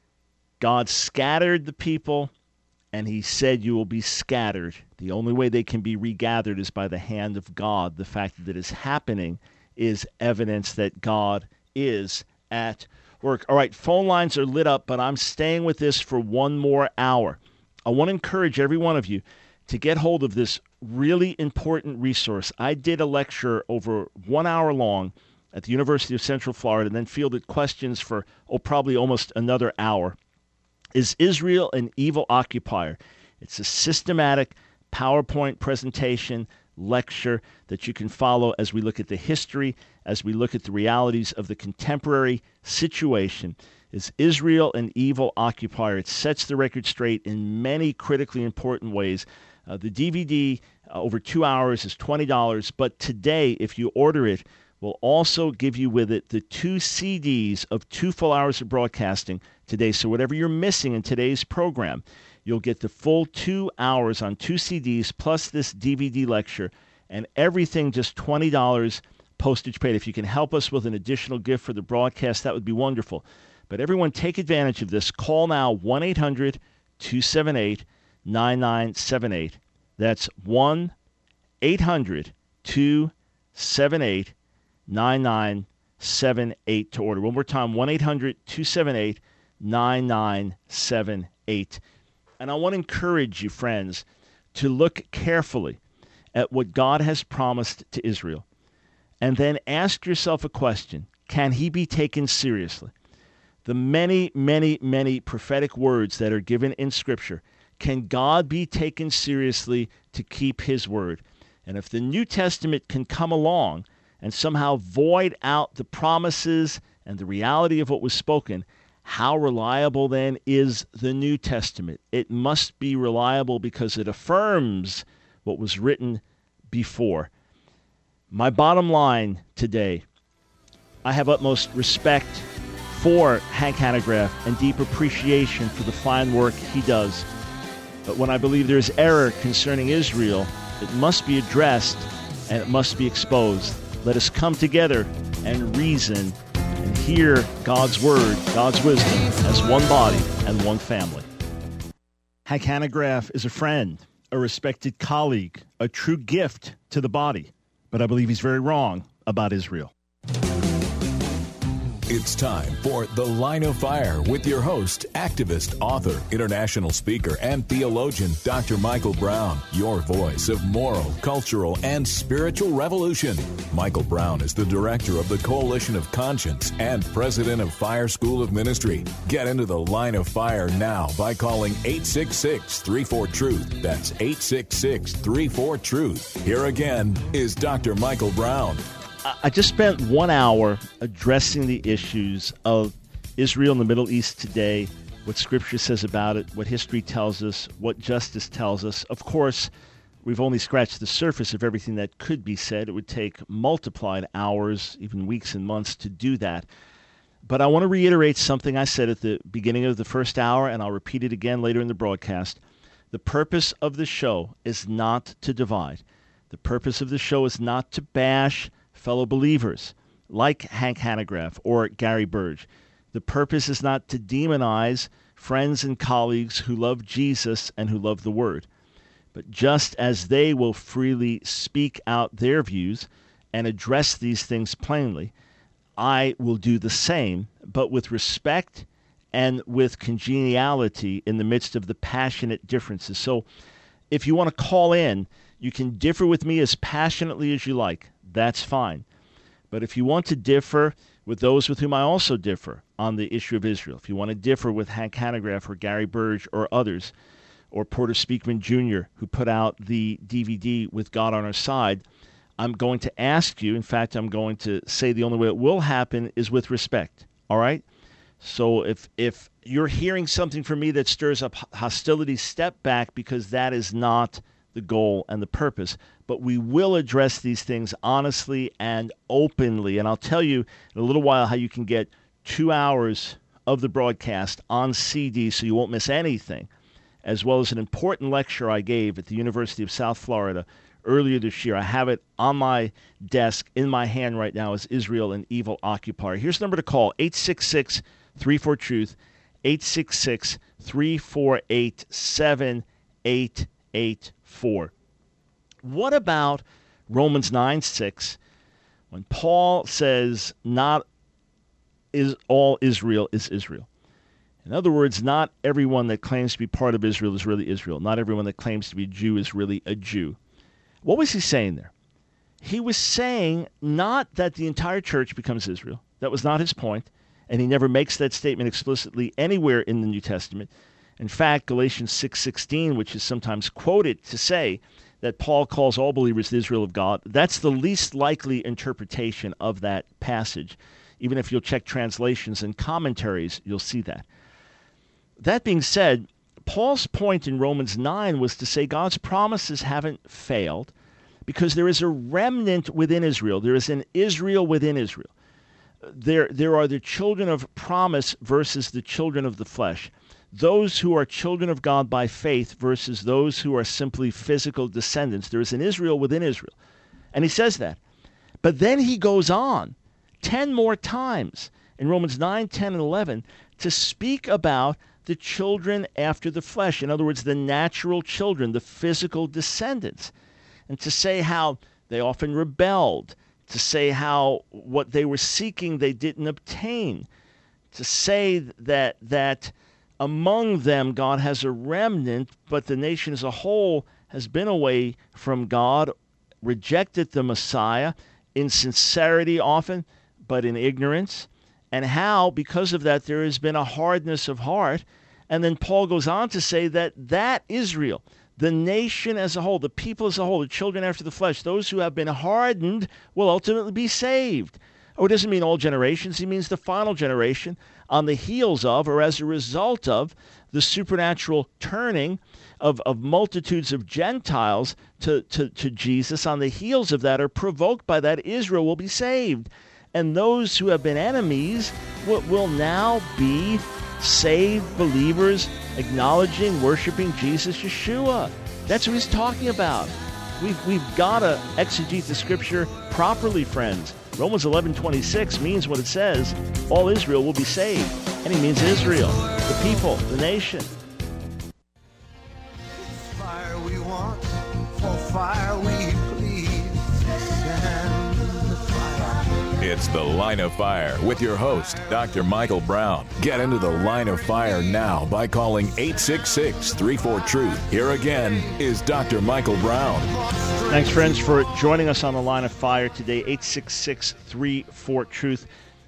God scattered the people, and he said you will be scattered. The only way they can be regathered is by the hand of God. The fact that it is happening is evidence that God is at work. All right, phone lines are lit up, but I'm staying with this for one more hour. I want to encourage every one of you to get hold of this really important resource. I did a lecture over one hour long at the University of Central Florida and then fielded questions for, oh, probably almost another hour. Is Israel an evil occupier? It's a systematic PowerPoint presentation lecture that you can follow as we look at the history, as we look at the realities of the contemporary situation. Is Israel an evil occupier? It sets the record straight in many critically important ways. Uh, the D V D, uh, over two hours, is twenty dollars, but today, if you order it, we'll also give you with it the two C Ds of two full hours of broadcasting today. So whatever you're missing in today's program, you'll get the full two hours on two C Ds plus this D V D lecture, and everything just twenty dollars postage paid. If you can help us with an additional gift for the broadcast, that would be wonderful. But everyone, take advantage of this. Call now, one eight hundred two seven eight nine nine seven eight. That's one eight hundred two seven eight nine nine seven eight to order. One more time, one eight hundred two seven eight nine nine seven eight. And I want to encourage you, friends, to look carefully at what God has promised to Israel. And then ask yourself a question. Can he be taken seriously? The many, many, many prophetic words that are given in Scripture, can God be taken seriously to keep his word? And if the New Testament can come along and somehow void out the promises and the reality of what was spoken, how reliable then is the New Testament? It must be reliable because it affirms what was written before. My bottom line today, I have utmost respect for Hank Hanegraaff and deep appreciation for the fine work he does. But when I believe there is error concerning Israel, it must be addressed and it must be exposed. Let us come together and reason and hear God's word, God's wisdom, as one body and one family. Hank Hanegraaff is a friend, a respected colleague, a true gift to the body. But I believe he's very wrong about Israel. It's time for The Line of Fire with your host, activist, author, international speaker, and theologian, Doctor Michael Brown, your voice of moral, cultural, and spiritual revolution. Michael Brown is the director of the Coalition of Conscience and president of Fire School of Ministry. Get into The Line of Fire now by calling eight six six, three four, truth. That's eight six six, three four, truth. Here again is Doctor Michael Brown. I just spent one hour addressing the issues of Israel and the Middle East today, what Scripture says about it, what history tells us, what justice tells us. Of course, we've only scratched the surface of everything that could be said. It would take multiplied hours, even weeks and months, to do that. But I want to reiterate something I said at the beginning of the first hour, and I'll repeat it again later in the broadcast. The purpose of the show is not to divide. The purpose of the show is not to bash fellow believers like Hank Hanegraaff or Gary Burge. The purpose is not to demonize friends and colleagues who love Jesus and who love the Word. But just as they will freely speak out their views and address these things plainly, I will do the same, but with respect and with congeniality in the midst of the passionate differences. So if you want to call in, you can differ with me as passionately as you like. That's fine. But if you want to differ with those with whom I also differ on the issue of Israel, if you want to differ with Hank Hanegraaff or Gary Burge or others, or Porter Speakman Junior, who put out the D V D With God on Our Side, I'm going to ask you, in fact, I'm going to say the only way it will happen is with respect, all right? So if if you're hearing something from me that stirs up hostility, step back, because that is not the goal and the purpose. But we will address these things honestly and openly. And I'll tell you in a little while how you can get two hours of the broadcast on C D so you won't miss anything, as well as an important lecture I gave at the University of South Florida earlier this year. I have it on my desk in my hand right now as Israel, an Evil Occupier. Here's the number to call, eight six six, three four, truth, eight six six, three four eight, seven eight eight four. What about Romans nine six, when Paul says not is all Israel is Israel? In other words, not everyone that claims to be part of Israel is really Israel. Not everyone that claims to be a Jew is really a Jew. What was he saying there? He was saying not that the entire church becomes Israel. That was not his point, and he never makes that statement explicitly anywhere in the New Testament. In fact, Galatians six sixteen, which is sometimes quoted to say that Paul calls all believers the Israel of God, that's the least likely interpretation of that passage. Even if you'll check translations and commentaries, you'll see that. That being said, Paul's point in Romans nine was to say God's promises haven't failed because there is a remnant within Israel. There is an Israel within Israel. There, there are the children of promise versus the children of the flesh. Those who are children of God by faith versus those who are simply physical descendants. There is an Israel within Israel. And he says that. But then he goes on ten more times in Romans nine, ten, and eleven to speak about the children after the flesh. In other words, the natural children, the physical descendants. And to say how they often rebelled. To say how what they were seeking they didn't obtain. To say that that among them, God has a remnant, but the nation as a whole has been away from God, rejected the Messiah in sincerity often, but in ignorance. And how, because of that, there has been a hardness of heart. And then Paul goes on to say that that Israel, the nation as a whole, the people as a whole, the children after the flesh, those who have been hardened will ultimately be saved. Oh, it doesn't mean all generations. He means the final generation on the heels of or as a result of the supernatural turning of, of multitudes of Gentiles to, to, to Jesus. On the heels of that, or provoked by that, Israel will be saved. And those who have been enemies will, will now be saved believers, acknowledging, worshiping Jesus, Yeshua. That's what he's talking about. We've, we've got to exegete the Scripture properly, friends. Romans eleven twenty-six means what it says. All Israel will be saved. And he means Israel, the people, the nation. Fire we want, for fire we please. Send the fire. It's The Line of Fire with your host, Doctor Michael Brown. Get into the Line of Fire now by calling eight six six, three four, TRUTH. Here again is Doctor Michael Brown. Thanks, friends, for joining us on The Line of Fire today, eight six six, three four, TRUTH.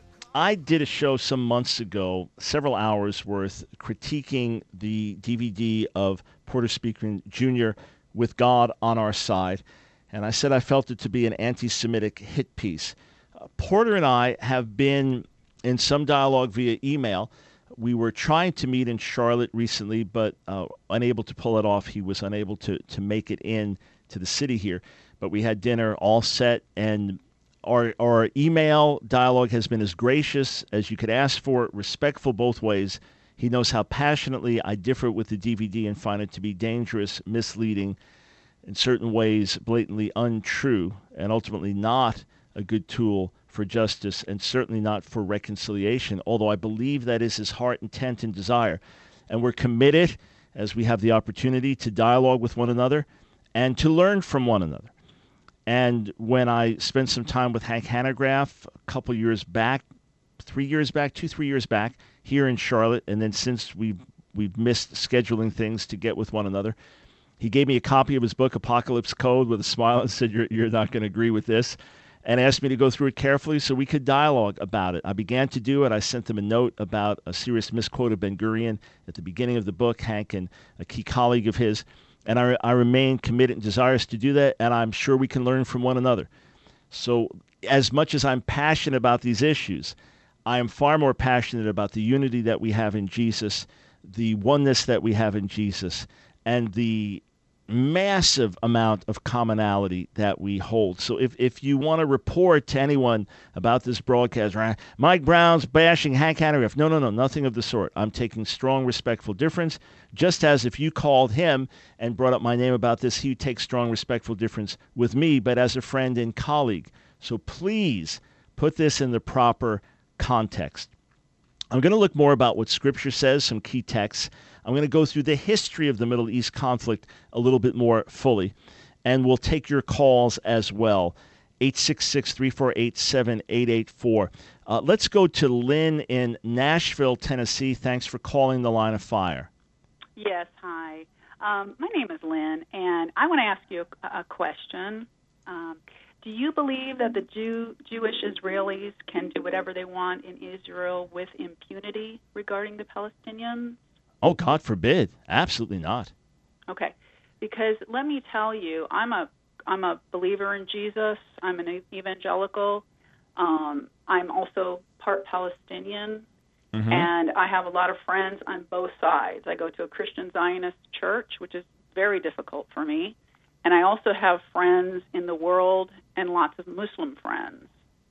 I did a show some months ago, several hours worth, critiquing the D V D of Porter Speakman Junior With God on Our Side, and I said I felt it to be an anti-Semitic hit piece. Uh, Porter and I have been in some dialogue via email. We were trying to meet in Charlotte recently, but uh, unable to pull it off. He was unable to, to make it in to the city here, but we had dinner all set, and Our, our email dialogue has been as gracious as you could ask for, respectful both ways. He knows how passionately I differ with the D V D and find it to be dangerous, misleading, in certain ways blatantly untrue, and ultimately not a good tool for justice and certainly not for reconciliation, although I believe that is his heart, intent, and desire. And we're committed, as we have the opportunity, to dialogue with one another and to learn from one another. And when I spent some time with Hank Hanegraaff a couple years back, three years back, two, three years back, here in Charlotte, and then since we've, we've missed scheduling things to get with one another, he gave me a copy of his book, Apocalypse Code, with a smile and said, you're, you're not going to agree with this, and asked me to go through it carefully so we could dialogue about it. I began to do it. I sent him a note about a serious misquote of Ben-Gurion at the beginning of the book, Hank and a key colleague of his. And I, I remain committed and desirous to do that, and I'm sure we can learn from one another. So as much as I'm passionate about these issues, I am far more passionate about the unity that we have in Jesus, the oneness that we have in Jesus, and the massive amount of commonality that we hold. So if, if you want to report to anyone about this broadcast, right, Mike Brown's bashing Hank Hanegraaff, no, no, no, nothing of the sort. I'm taking strong, respectful difference, just as if you called him and brought up my name about this, he would take strong, respectful difference with me, but as a friend and colleague. So please put this in the proper context. I'm going to look more about what Scripture says, some key texts. I'm going to go through the history of the Middle East conflict a little bit more fully, and we'll take your calls as well. eight six six, three four eight, seven eight eight four. Uh, let's go to Lynn in Nashville, Tennessee. Thanks for calling the Line of Fire. Yes, hi. Um, my name is Lynn, and I want to ask you a, a question. Um, do you believe that the Jew, Jewish Israelis can do whatever they want in Israel with impunity regarding the Palestinians? Oh, God forbid. Absolutely not. Okay. Because let me tell you, I'm a I'm a believer in Jesus. I'm an evangelical. Um, I'm also part Palestinian. Mm-hmm. And I have a lot of friends on both sides. I go to a Christian Zionist church, which is very difficult for me. And I also have friends in the world and lots of Muslim friends.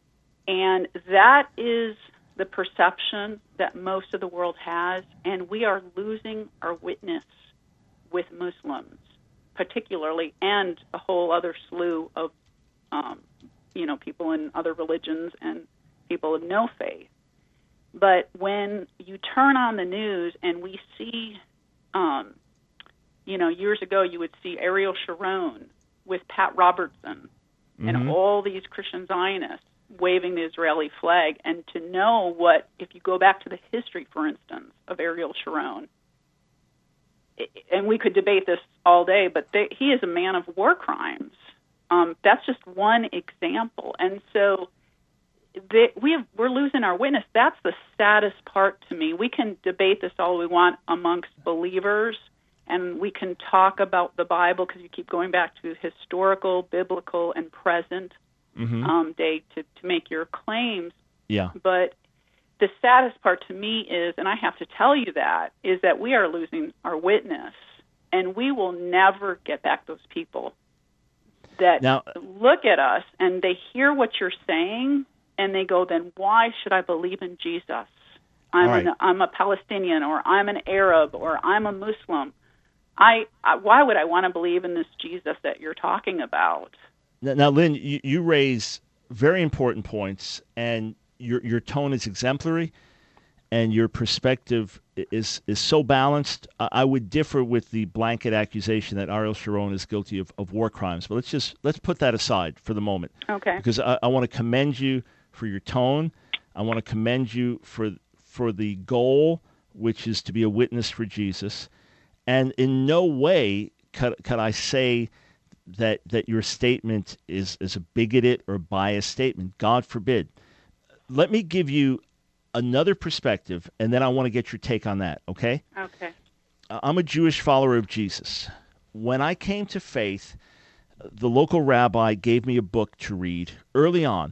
And that is the perception that most of the world has, and we are losing our witness with Muslims, particularly, and a whole other slew of, um, you know, people in other religions and people of no faith. But when you turn on the news and we see, um, you know, years ago you would see Ariel Sharon with Pat Robertson mm-hmm. and all these Christian Zionists waving the Israeli flag, and to know what, if you go back to the history, for instance, of Ariel Sharon, and we could debate this all day, but they, he is a man of war crimes. Um, that's just one example. And so they, we have, we're losing our witness. That's the saddest part to me. We can debate this all we want amongst believers, and we can talk about the Bible because you keep going back to historical, biblical, and present mm-hmm. um, day to, to make your claims. Yeah. But the saddest part to me is, and I have to tell you that, is that we are losing our witness, and we will never get back those people that now, look at us and they hear what you're saying, and they go, then why should I believe in Jesus? I'm, right. an, I'm a Palestinian, or I'm an Arab, or I'm a Muslim. I, I why would I want to believe in this Jesus that you're talking about? Now, now Lynn, you, you raise very important points, and your your tone is exemplary, and your perspective is is so balanced. I would differ with the blanket accusation that Ariel Sharon is guilty of, of war crimes, but let's just let's put that aside for the moment. Okay. Because I, I want to commend you for your tone. I want to commend you for for the goal, which is to be a witness for Jesus. And in no way could, could I say that that your statement is, is a bigoted or biased statement. God forbid. Let me give you another perspective, and then I want to get your take on that, okay? Okay. I'm a Jewish follower of Jesus. When I came to faith, the local rabbi gave me a book to read early on,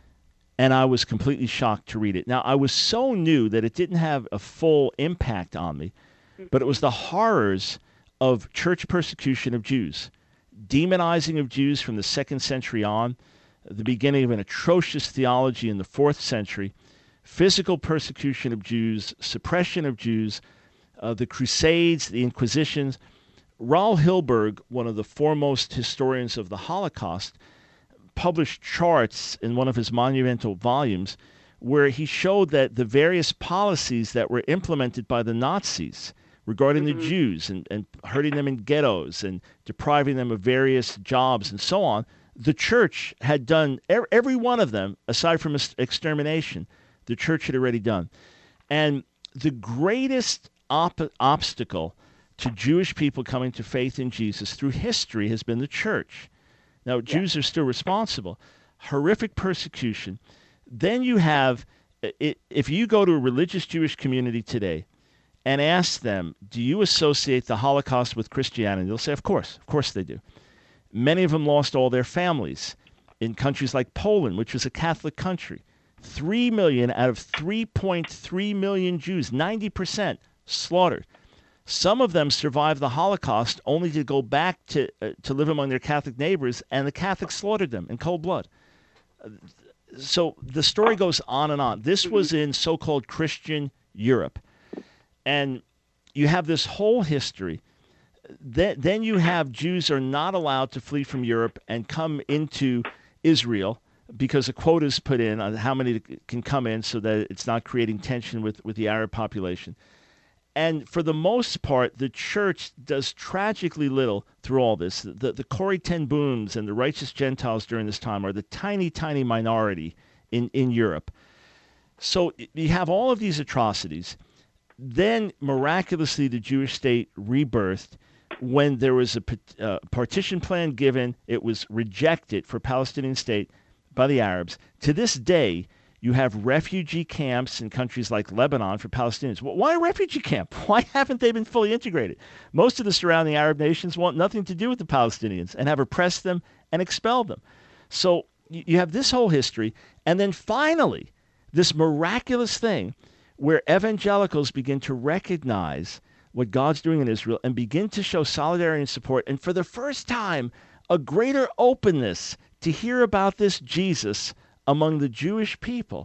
and I was completely shocked to read it. Now, I was so new that it didn't have a full impact on me, but it was the horrors of church persecution of Jews, demonizing of Jews from the second century on, the beginning of an atrocious theology in the fourth century, physical persecution of Jews, suppression of Jews, uh, the Crusades, the Inquisitions. Raoul Hilberg, one of the foremost historians of the Holocaust, published charts in one of his monumental volumes where he showed that the various policies that were implemented by the Nazis regarding mm-hmm. the Jews and, and hurting them in ghettos and depriving them of various jobs and so on, the church had done every one of them, aside from extermination, the church had already done. And the greatest op- obstacle to Jewish people coming to faith in Jesus through history has been the church. Now, yeah. Jews are still responsible. Horrific persecution. Then you have, if you go to a religious Jewish community today and ask them, do you associate the Holocaust with Christianity? They'll say, of course, of course they do. Many of them lost all their families in countries like Poland, which was a Catholic country. Three million out of three point three million Jews, ninety percent slaughtered. Some of them survived the Holocaust only to go back to uh, to live among their Catholic neighbors, and the Catholics slaughtered them in cold blood. Uh, so the story goes on and on. This was in so-called Christian Europe. And you have this whole history. Then, then you have Jews are not allowed to flee from Europe and come into Israel because a quota is put in on how many can come in so that it's not creating tension with, with the Arab population. And for the most part, the church does tragically little through all this. The, the Corrie ten Booms and the righteous Gentiles during this time are the tiny, tiny minority in, in Europe. So you have all of these atrocities. Then, miraculously, the Jewish state rebirthed when there was a uh, partition plan given. It was rejected for Palestinian state by the Arabs. To this day, you have refugee camps in countries like Lebanon for Palestinians. Why a refugee camp? Why haven't they been fully integrated? Most of the surrounding Arab nations want nothing to do with the Palestinians and have oppressed them and expelled them. So you have this whole history. And then finally, this miraculous thing where evangelicals begin to recognize what God's doing in Israel and begin to show solidarity and support. And for the first time, a greater openness to hear about this Jesus among the Jewish people.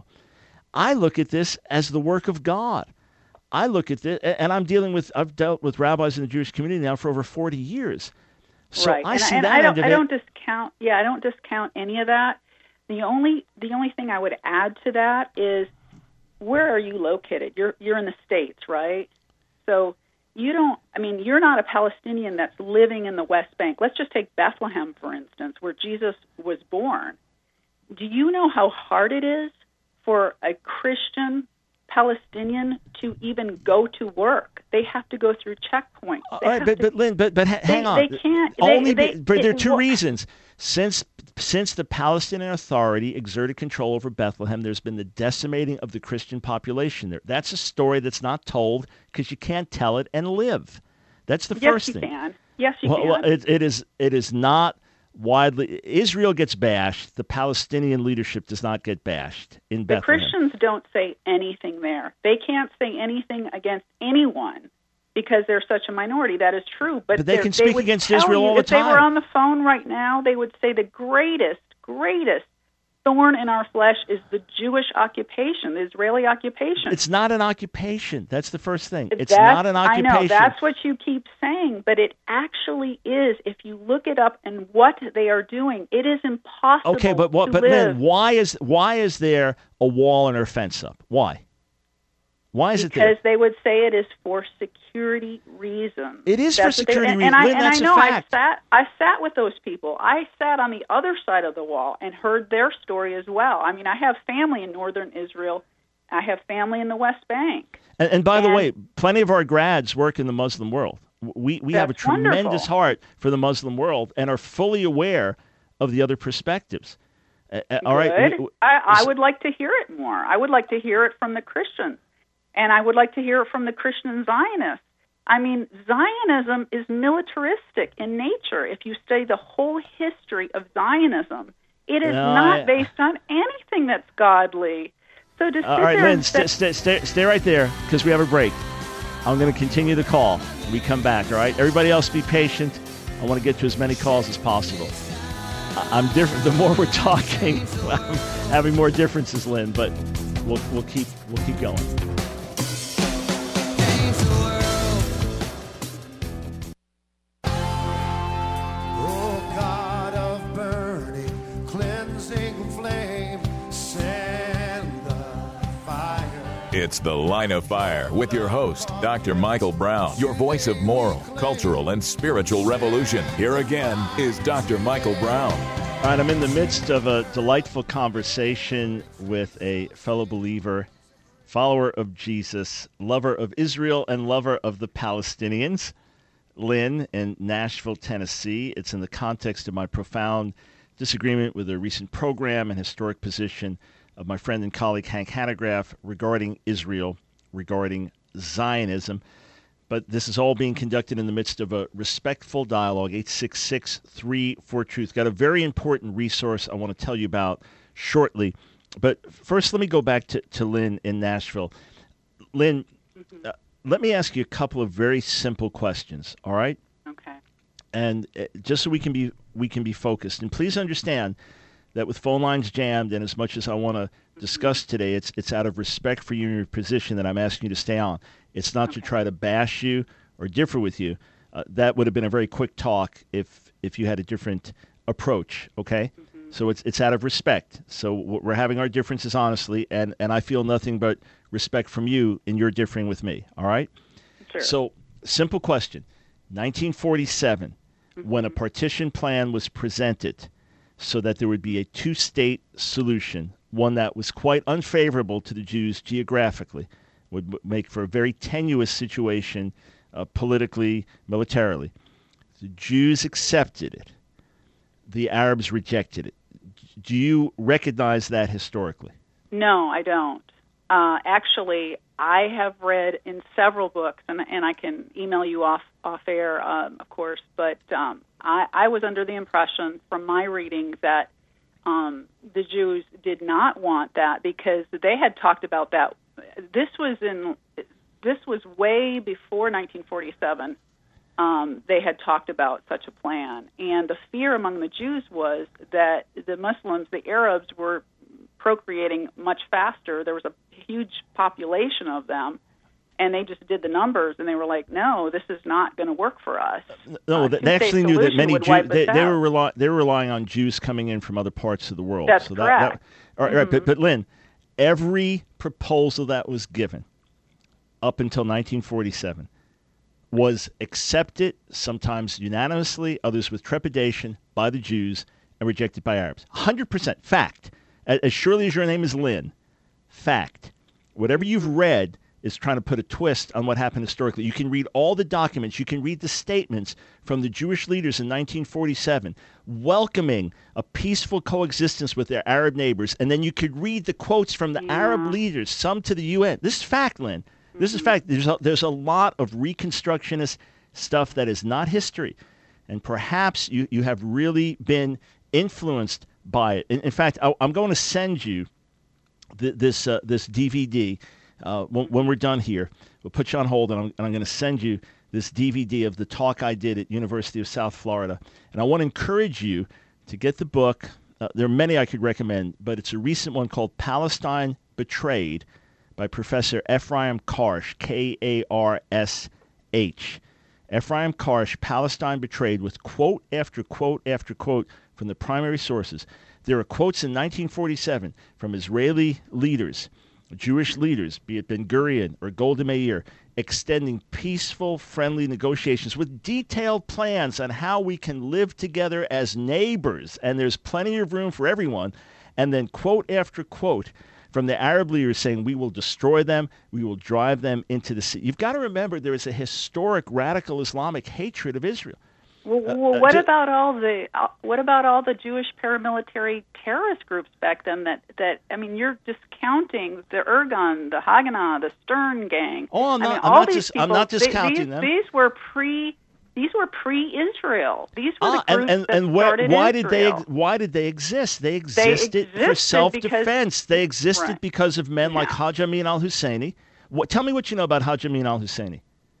I look at this as the work of God. I look at this, and I'm dealing with, I've dealt with rabbis in the Jewish community now for over forty years. So right. I and, see and that I don't, end of I it. don't discount, yeah, I don't discount any of that. The only, the only thing I would add to that is, where are you located? You're, you're in the States, right? So you don't, I mean, you're not a Palestinian that's living in the West Bank. Let's just take Bethlehem, for instance, where Jesus was born. Do you know how hard it is for a Christian Palestinian to even go to work? They have to go through checkpoints. All They right, have but, to- but Lynn, but, but ha- they- hang on. They can't. Only, they, they, but there are it- two well, reasons. Since since the Palestinian Authority exerted control over Bethlehem, there's been the decimating of the Christian population there. That's a story that's not told because you can't tell it and live. That's the Yes, first you thing. can. Yes, you Well, can. well, it, it is it is not widely. Israel gets bashed. The Palestinian leadership does not get bashed in The Bethlehem. Christians don't say anything there. They can't say anything against anyone because they're such a minority. That is true. But, But they they're- can speak would against tell Israel you, all the if they were time. on the phone right now, they would say the greatest, greatest thorn in our flesh is the Jewish occupation, the Israeli occupation. It's not an occupation. That's the first thing. It's That's- not an occupation. I know, that's what you keep saying, but it actually is. If you look it up and what they are doing, it is impossible Okay, but what? to But live. then why is why is there a wall and a fence up? Why? Why is it there? Because they would say it is for security reasons. It is That's for what they- security and, reasons. And I, Lynn, and that's I a know fact. I sat, I sat with those people. I sat on the other side of the wall and heard their story as well. I mean, I have family in northern Israel. I have family in the West Bank. And, and by the And- way, plenty of our grads work in the Muslim world. We we have a That's tremendous wonderful. heart for the Muslim world and are fully aware of the other perspectives. Uh, uh, all right. Good. we- I, I so- would like to hear it more. I would like to hear it from the Christians, and I would like to hear it from the Christian Zionists. I mean, Zionism is militaristic in nature. If you study the whole history of Zionism, it is No, not I- based on anything that's godly. So to sit All right, there Lynn, and stay, say, stay, stay, stay right there because we have a break. I'm going to continue the call. We come back, all right? Everybody else be patient. I want to get to as many calls as possible. I- I'm different. The more we're talking, I'm having more differences, Lynn, but we'll, we'll, keep, we'll keep going. Change the world. Oh, God of burning, cleansing flame, send the fire. It's The Line of Fire with your host, Doctor Michael Brown, your voice of moral, cultural, and spiritual revolution. Here again is Doctor Michael Brown. All right, I'm in the midst of a delightful conversation with a fellow believer, follower of Jesus, lover of Israel, and lover of the Palestinians, Lynn in Nashville, Tennessee. It's in the context of my profound disagreement with a recent program and historic position of my friend and colleague Hank Hanegraaff regarding Israel, regarding Zionism. But this is all being conducted in the midst of a respectful dialogue. eight six six, three four, truth. Got a very important resource I want to tell you about shortly. But first, let me go back to, to Lynn in Nashville. Lynn, uh, let me ask you a couple of very simple questions, all right? okay, And uh, just so we can be we can be focused. And please understand that with phone lines jammed, and as much as I want to discuss today, it's it's out of respect for you and your position that I'm asking you to stay on. It's not to try to bash you or differ with you. Uh, that would have been a very quick talk if if you had a different approach, okay? Mm-hmm. So it's it's out of respect. So we're having our differences honestly, and, and I feel nothing but respect from you in your differing with me, all right? sure. So, simple question. nineteen forty-seven, Mm-hmm. when a partition plan was presented so that there would be a two-state solution, one that was quite unfavorable to the Jews geographically, would m- make for a very tenuous situation uh, politically, militarily. The Jews accepted it. The Arabs rejected it. Do you recognize that historically? No, I don't. Uh, actually, I have read in several books, and, and I can email you off off air, um, of course. But um, I, I was under the impression, from my reading, that um, the Jews did not want that because they had talked about that. This was in this was way before nineteen forty-seven. Um, they had talked about such a plan, and the fear among the Jews was that the Muslims, the Arabs, were procreating much faster. There was a huge population of them, and they just did the numbers, and they were like, "No, this is not going to work for us." No, Uh, they, they two-state actually knew that solution many would Jews wipe us they, they out. were rely, they were relying on Jews coming in from other parts of the world. That's so that, that, correct. all right, right, but but Lynn, every proposal that was given up until nineteen forty-seven was accepted, sometimes unanimously, others with trepidation, by the Jews and rejected by Arabs. one hundred percent fact. As as surely as your name is Lynn, fact. Whatever you've read is trying to put a twist on what happened historically. You can read all the documents. You can read the statements from the Jewish leaders in nineteen forty-seven welcoming a peaceful coexistence with their Arab neighbors. And then you could read the quotes from the Yeah. Arab leaders, some to the U N. This is fact, Lynn. This is fact. There's a, there's a lot of Reconstructionist stuff that is not history. And perhaps you, you have really been influenced by it. In, in fact, I, I'm going to send you th- this uh, this D V D uh, when, when we're done here. We'll put you on hold, and I'm, and I'm going to send you this D V D of the talk I did at University of South Florida. And I want to encourage you to get the book. Uh, there are many I could recommend, but it's a recent one called Palestine Betrayed by Professor Ephraim Karsh, K A R S H. Ephraim Karsh, Palestine Betrayed, with quote after quote after quote from the primary sources. There are quotes in nineteen forty-seven from Israeli leaders Jewish leaders, be it Ben-Gurion or Golda Meir, extending peaceful, friendly negotiations with detailed plans on how we can live together as neighbors. And there's plenty of room for everyone. And then quote after quote from the Arab leaders saying, we will destroy them, we will drive them into the sea. You've got to remember there is a historic radical Islamic hatred of Israel. Well, Uh, well uh, what ju- about all the uh, what about all the Jewish paramilitary terrorist groups back then? That that I mean, you're discounting the Irgun, the Haganah, the Stern Gang. Oh, I'm I not- mean, I'm all not these dis- I'm people, not they- discounting these, them. These were pre. These were pre-Israel. These were Ah, the and groups and, that and where, started why did they Israel. ex- why did they exist? They existed, for existed self-defense. because- They existed right. because of men like Yeah. Hajj Amin al-Husseini. What, tell me what you know about Hajj Amin al-Husseini.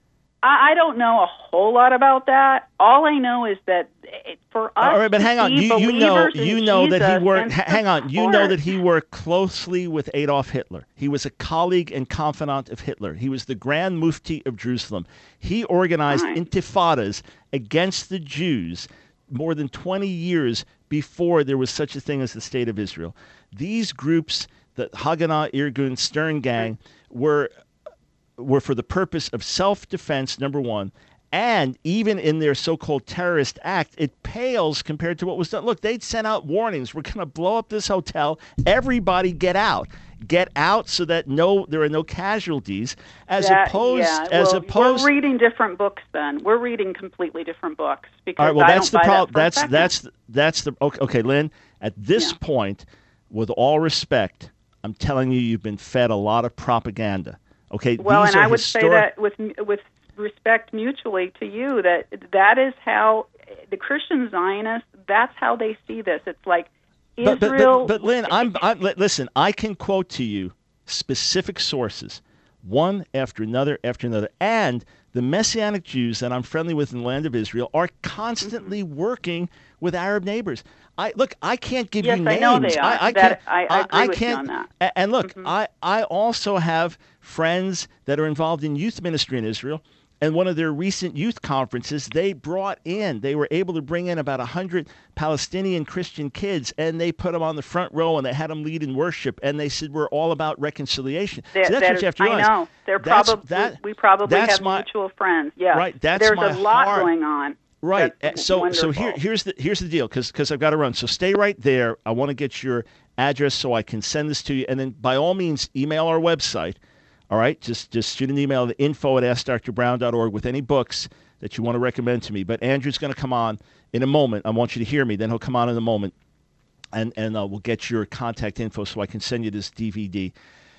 I, I don't know a whole lot about that. All I know is that it, for us, All right, but to hang on. be You, you know believers in you know that Jesus he worked. and ha- Hang on. You know support- that he worked closely with Adolf Hitler. He was a colleague and confidant of Hitler. He was the Grand Mufti of Jerusalem. He organized Right. intifadas against the Jews more than twenty years before there was such a thing as the State of Israel. These groups, the Haganah, Irgun, Stern Gang, were were for the purpose of self-defense, number one, and even in their so-called terrorist act, it pales compared to what was done. Look, they'd sent out warnings. We're going to blow up this hotel. Everybody get out. Get out so that no, there are no casualties, as That- opposed, yeah, as well, opposed. we're reading different books. Then we're reading completely different books because All right, well, I that's don't the buy problem. That for a That's second. that's that's the okay, okay, Lynn. At this Yeah. point, with all respect, I'm telling you, you've been fed a lot of propaganda. Okay, Well, these and are I would historic- say that with with respect mutually to you, that that is how the Christian Zionists. That's how they see this. It's like But, but, Israel. but, but Lynn, I'm, I'm li- listen. I can quote to you specific sources, one after another after another, and the Messianic Jews that I'm friendly with in the land of Israel are constantly Mm-hmm. working with Arab neighbors. I look. I can't give Yes, you I names. know they are. I, I That- can't. I- I agree with you can't. on that. a- And look, Mhm. I I also have friends that are involved in youth ministry in Israel. And one of their recent youth conferences, they brought in, they were able to bring in about one hundred Palestinian Christian kids, and they put them on the front row, and they had them lead in worship, and they said, we're all about reconciliation. That- so that's that what is- you have to I realize. know. They're That's- probably that- we probably that's have my- mutual friends. Yes. Right, that's There's my a lot heart. going on. Right. That's Uh, So so here wonderful. here's the here's the deal, because because I've got to run. So stay right there. I want to get your address so I can send this to you, and then by all means email our website. All right, just just shoot an email to info at ask dr brown dot org with any books that you want to recommend to me. But Andrew's going to come on in a moment. I want you to hear me. Then he'll come on in a moment, and and uh, we'll get your contact info so I can send you this D V D.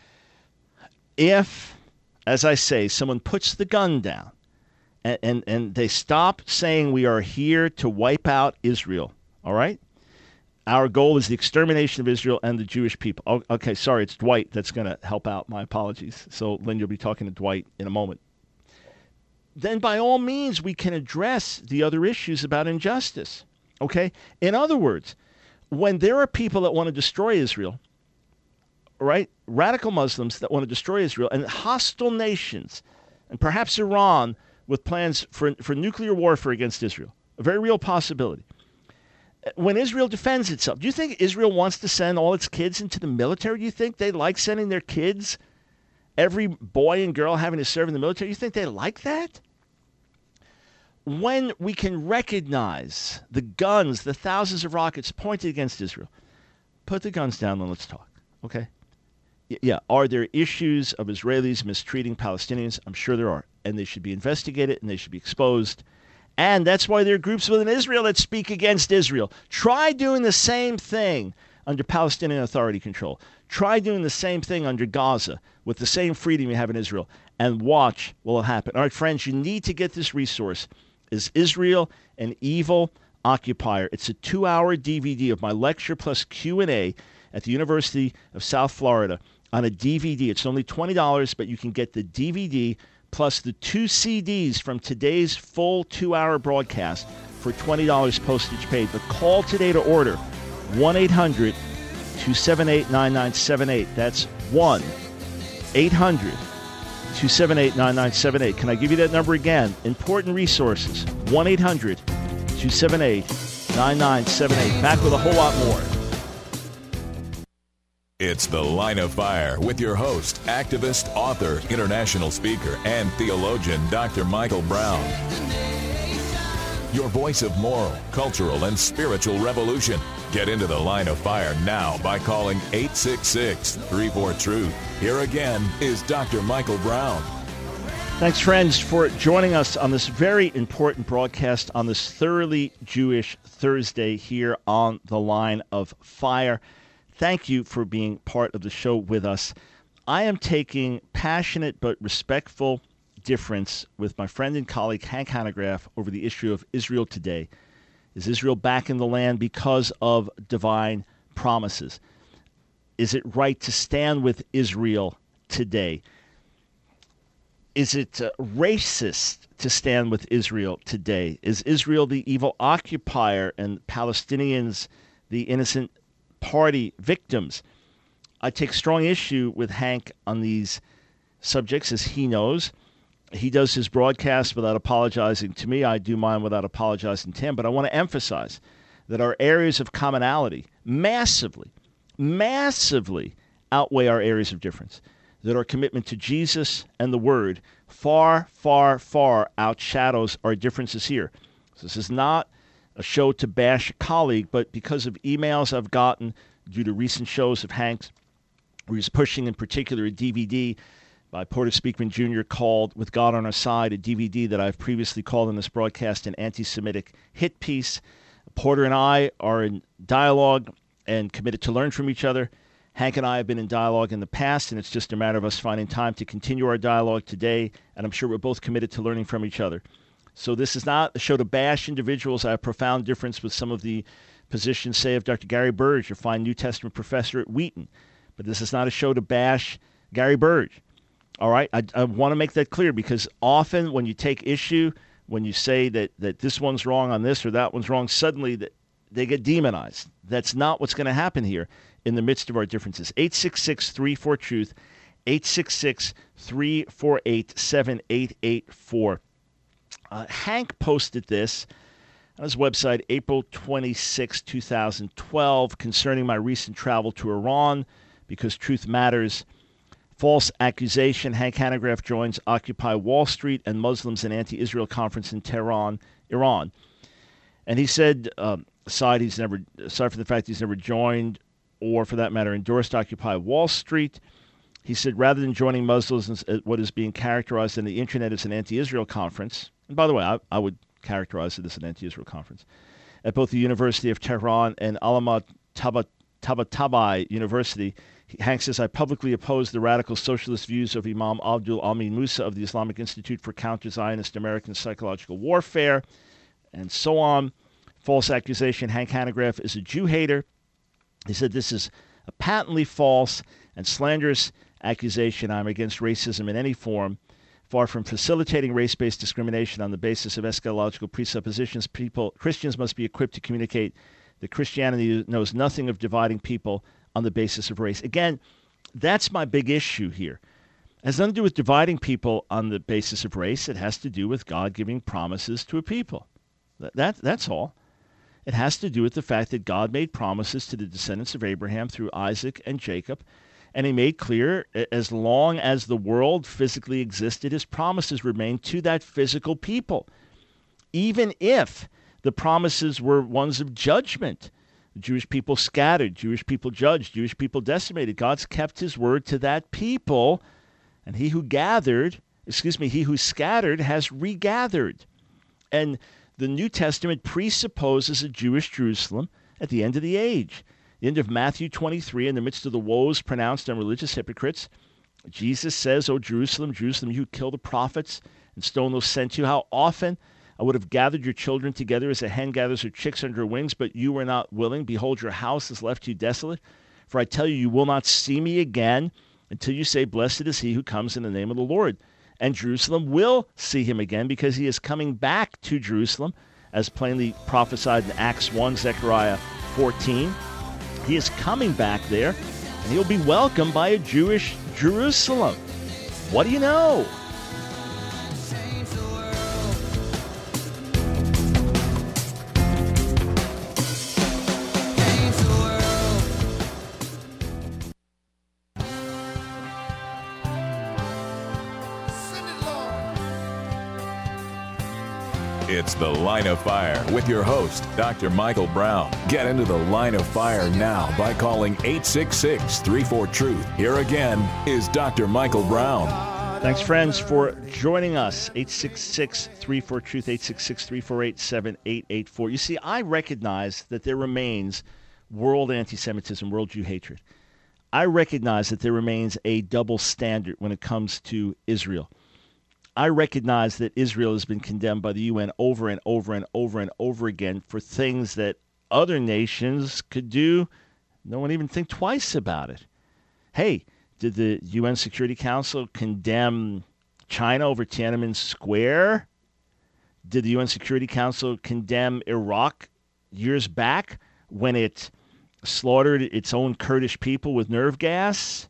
If, as I say, someone puts the gun down, and, and, and they stop saying we are here to wipe out Israel, all right? Our goal is the extermination of Israel and the Jewish people. Oh, okay, sorry, it's Dwight that's going to help out. My apologies. So, Lynn, you'll be talking to Dwight in a moment. Then, by all means, we can address the other issues about injustice, okay? In other words, when there are people that want to destroy Israel, right, radical Muslims that want to destroy Israel, and hostile nations, and perhaps Iran with plans for, for nuclear warfare against Israel, a very real possibility. When Israel defends itself, do you think Israel wants to send all its kids into the military? Do you think they like sending their kids, every boy and girl having to serve in the military? You think they like that? When we can recognize the guns, the thousands of rockets pointed against Israel, put the guns down and let's talk, okay? Y- Yeah, are there issues of Israelis mistreating Palestinians? I'm sure there are, and they should be investigated and they should be exposed. And that's why there are groups within Israel that speak against Israel. Try doing the same thing under Palestinian Authority control. Try doing the same thing under Gaza with the same freedom you have in Israel, and watch what will happen. All right, friends, you need to get this resource. Is Israel an Evil Occupier? It's a two-hour D V D of my lecture plus Q and A at the University of South Florida on a D V D. It's only twenty dollars, but you can get the D V D plus the two C Ds from today's full two-hour broadcast for twenty dollars postage paid. But call today to order, one eight hundred two seven eight nine nine seven eight. That's one eight hundred two seven eight nine nine seven eight. Can I give you that number again? Important resources, one eight hundred two seven eight nine nine seven eight. Back with a whole lot more. It's The Line of Fire with your host, activist, author, international speaker, and theologian, Doctor Michael Brown. Your voice of moral, cultural, and spiritual revolution. Get into The Line of Fire now by calling eight six six, three four, truth. Here again is Doctor Michael Brown. Thanks, friends, for joining us on this very important broadcast on this thoroughly Jewish Thursday here on The Line of Fire. Thank you for being part of the show with us. I am taking passionate but respectful difference with my friend and colleague Hank Hanegraaff over the issue of Israel today. Is Israel back in the land because of divine promises? Is it right to stand with Israel today? Is it uh, racist to stand with Israel today? Is Israel the evil occupier and Palestinians the innocent party victims? I take strong issue with Hank on these subjects, as he knows. He does his broadcast without apologizing to me. I do mine without apologizing to him. But I want to emphasize that our areas of commonality massively, massively outweigh our areas of difference. That our commitment to Jesus and the Word far, far, far outshadows our differences here. So this is not a show to bash a colleague, but because of emails I've gotten due to recent shows of Hank's, where he's pushing in particular a D V D by Porter Speakman Junior called With God on Our Side, a D V D that I've previously called in this broadcast an anti-Semitic hit piece. Porter and I are in dialogue and committed to learn from each other. Hank and I have been in dialogue in the past, and it's just a matter of us finding time to continue our dialogue today, and I'm sure we're both committed to learning from each other. So this is not a show to bash individuals. I have profound difference with some of the positions, say, of Doctor Gary Burge, your fine New Testament professor at Wheaton. But this is not a show to bash Gary Burge. All right? I, I want to make that clear, because often when you take issue, when you say that, that this one's wrong on this or that one's wrong, suddenly that they get demonized. That's not what's going to happen here in the midst of our differences. eight six six, three four, truth, eight six six, three four eight, seven eight eight four. Uh, Hank posted this on his website April twenty-sixth, twenty twelve, concerning my recent travel to Iran because truth matters. False accusation. Hank Hanegraaff joins Occupy Wall Street and Muslims in anti-Israel conference in Tehran, Iran. And he said, um, aside, he's never, aside from the fact he's never joined or, for that matter, endorsed Occupy Wall Street, he said rather than joining Muslims at what is being characterized in the internet as an anti-Israel conference, and by the way, I, I would characterize it as an anti-Israel conference, at both the University of Tehran and Alama Tabatabai University, Hank says, I publicly oppose the radical socialist views of Imam Abdul Amin Musa of the Islamic Institute for Counter-Zionist American Psychological Warfare, and so on. False accusation. Hank Hanegraaff is a Jew hater. He said this is a patently false and slanderous accusation. I'm against racism in any form. Far from facilitating race-based discrimination on the basis of eschatological presuppositions, people, Christians must be equipped to communicate that Christianity knows nothing of dividing people on the basis of race. Again, that's my big issue here. It has nothing to do with dividing people on the basis of race. It has to do with God giving promises to a people. That, that That's all. It has to do with the fact that God made promises to the descendants of Abraham through Isaac and Jacob, and he made clear as long as the world physically existed, his promises remained to that physical people, even if the promises were ones of judgment. The Jewish people scattered, Jewish people judged, Jewish people decimated. God's kept his word to that people, and he who gathered, excuse me, he who scattered has regathered. And the New Testament presupposes a Jewish Jerusalem at the end of the age. The end of Matthew twenty-three, in the midst of the woes pronounced on religious hypocrites, Jesus says, O Jerusalem, Jerusalem, you who kill the prophets and stone those sent to you, how often I would have gathered your children together as a hen gathers her chicks under her wings, but you were not willing. Behold, your house is left you desolate. For I tell you, you will not see me again until you say, blessed is he who comes in the name of the Lord. And Jerusalem will see him again, because he is coming back to Jerusalem, as plainly prophesied in Acts one, Zechariah fourteen. He is coming back there, and he'll be welcomed by a Jewish Jerusalem. What do you know? It's The Line of Fire with your host, Doctor Michael Brown. Get into the Line of Fire now by calling eight six six, three four, truth. Here again is Doctor Michael Brown. Thanks, friends, for joining us. eight six six, three four, truth, eight six six, three four eight, seven eight eight four. You see, I recognize that there remains world anti-Semitism, world Jew hatred. I recognize that there remains a double standard when it comes to Israel. I recognize that Israel has been condemned by the U N over and over and over and over again for things that other nations could do. No one even think twice about it. Hey, did the U N Security Council condemn China over Tiananmen Square? Did the U N Security Council condemn Iraq years back when it slaughtered its own Kurdish people with nerve gas?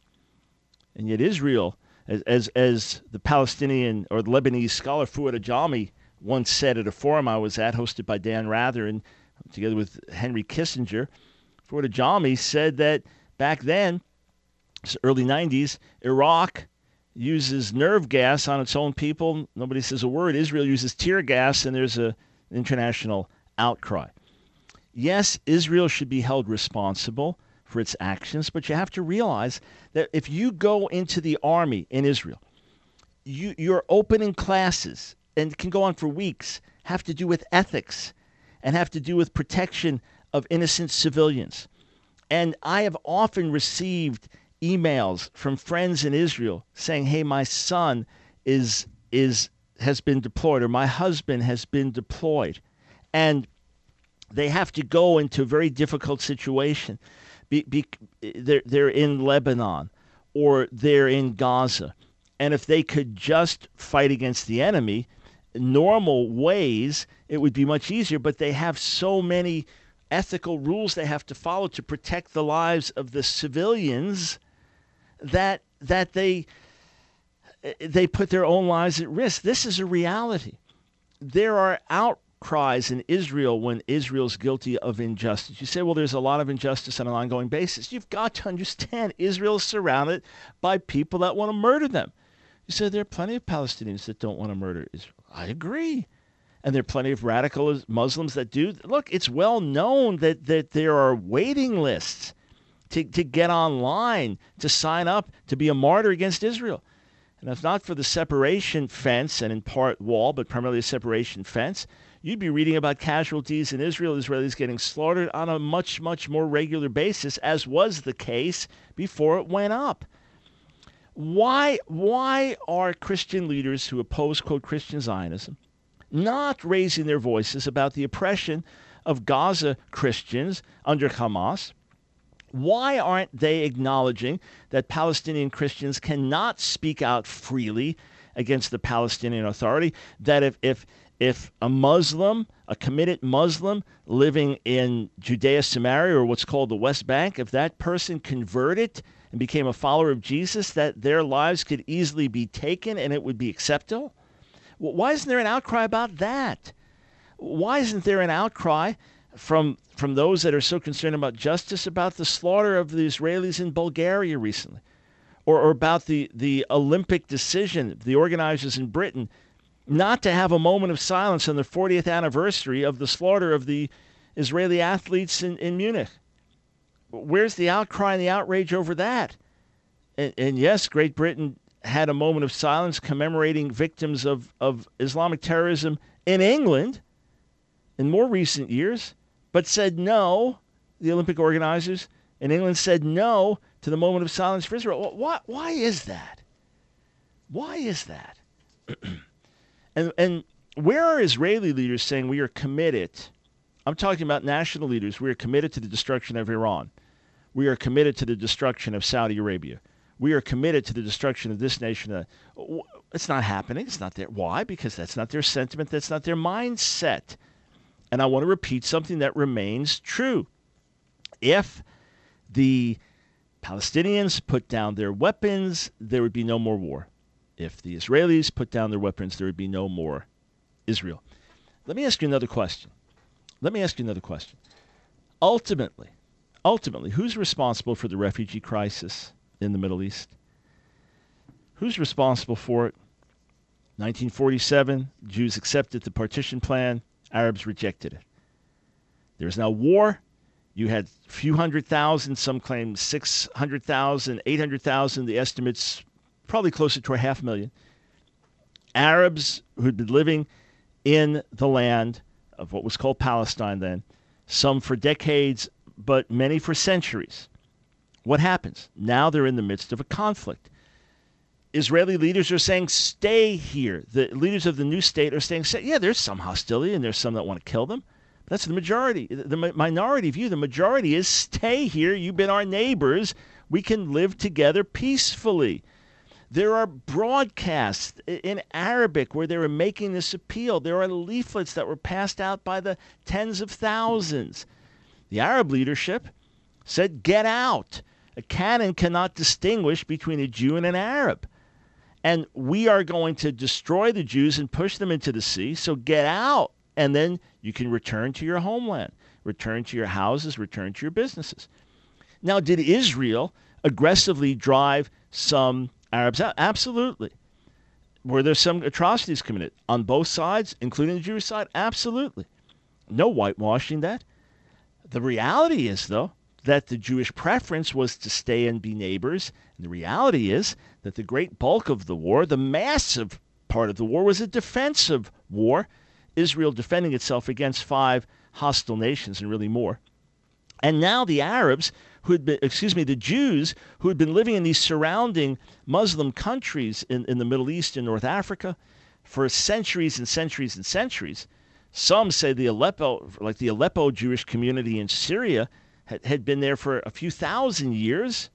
And yet Israel, as as, as the Palestinian or the Lebanese scholar Fuad Ajami once said at a forum I was at, hosted by Dan Rather and together with Henry Kissinger, Fuad Ajami said that back then, early nineties, Iraq uses nerve gas on its own people. Nobody says a word. Israel uses tear gas, and there's a, an international outcry. Yes, Israel should be held responsible for its actions, but you have to realize that if you go into the army in Israel, you, your opening classes, and it can go on for weeks, have to do with ethics and have to do with protection of innocent civilians. And I have often received emails from friends in Israel saying, hey, my son is is has been deployed, or my husband has been deployed. And they have to go into a very difficult situation. Be, be, they're, they're in Lebanon or they're in Gaza. And if they could just fight against the enemy, normal ways, it would be much easier. But they have so many ethical rules they have to follow to protect the lives of the civilians that that they they put their own lives at risk. This is a reality. There are outcries in Israel when Israel's guilty of injustice. You say, well, there's a lot of injustice on an ongoing basis. You've got to understand Israel is surrounded by people that want to murder them. You say there are plenty of Palestinians that don't want to murder Israel. I agree. And there are plenty of radical Muslims that do. Look, it's well known that, that there are waiting lists to, to get online, to sign up, to be a martyr against Israel. And if not for the separation fence, and in part wall, but primarily a separation fence, you'd be reading about casualties in Israel, Israelis getting slaughtered on a much, much more regular basis, as was the case before it went up. Why, why are Christian leaders who oppose, quote, Christian Zionism not raising their voices about the oppression of Gaza Christians under Hamas? Why aren't they acknowledging that Palestinian Christians cannot speak out freely against the Palestinian Authority? That if if if a Muslim, a committed Muslim living in Judea, Samaria, or what's called the West Bank, if that person converted and became a follower of Jesus, that their lives could easily be taken and it would be acceptable? Why isn't there an outcry about that? Why isn't there an outcry from from those that are so concerned about justice about the slaughter of the Israelis in Bulgaria recently? Or, or about the, the Olympic decision, the organizers in Britain, not to have a moment of silence on the fortieth anniversary of the slaughter of the Israeli athletes in, in Munich? Where's the outcry and the outrage over that? And, and yes, Great Britain had a moment of silence commemorating victims of, of Islamic terrorism in England in more recent years, but said no, the Olympic organizers in England said no to the moment of silence for Israel. Why, why is that? Why is that? and, and where are Israeli leaders saying we are committed? I'm talking about national leaders. We are committed to the destruction of Iran. We are committed to the destruction of Saudi Arabia. We are committed to the destruction of this nation. It's not happening. It's not there. Why? Because that's not their sentiment. That's not their mindset. And I want to repeat something that remains true. If the Palestinians put down their weapons, there would be no more war. If the Israelis put down their weapons, there would be no more Israel. Let me ask you another question. Let me ask you another question. Ultimately, ultimately, who's responsible for the refugee crisis in the Middle East? Who's responsible for it? nineteen forty-seven, Jews accepted the partition plan. Arabs rejected it. There's now war. You had a few hundred thousand, some claim six hundred thousand, eight hundred thousand, the estimates probably closer to a half million. Arabs who'd been living in the land of what was called Palestine then, some for decades, but many for centuries. What happens? Now they're in the midst of a conflict. Israeli leaders are saying, stay here. The leaders of the new state are saying, yeah, there's some hostility and there's some that want to kill them. That's the majority. The minority view, the majority is stay here. You've been our neighbors. We can live together peacefully. There are broadcasts in Arabic where they were making this appeal. There are leaflets that were passed out by the tens of thousands. The Arab leadership said, get out. A cannon cannot distinguish between a Jew and an Arab. And we are going to destroy the Jews and push them into the sea, so get out. And then you can return to your homeland, return to your houses, return to your businesses. Now, did Israel aggressively drive some Arabs out? Absolutely. Were there some atrocities committed on both sides, including the Jewish side? Absolutely. No whitewashing that. The reality is, though, that the Jewish preference was to stay and be neighbors. And the reality is that the great bulk of the war, the massive part of the war, was a defensive war. Israel defending itself against five hostile nations and really more. And now the Arabs, who had been, excuse me, the Jews who had been living in these surrounding Muslim countries in, in the Middle East and North Africa for centuries and centuries and centuries. Some say the Aleppo, like the Aleppo Jewish community in Syria, had, had been there for a few thousand years.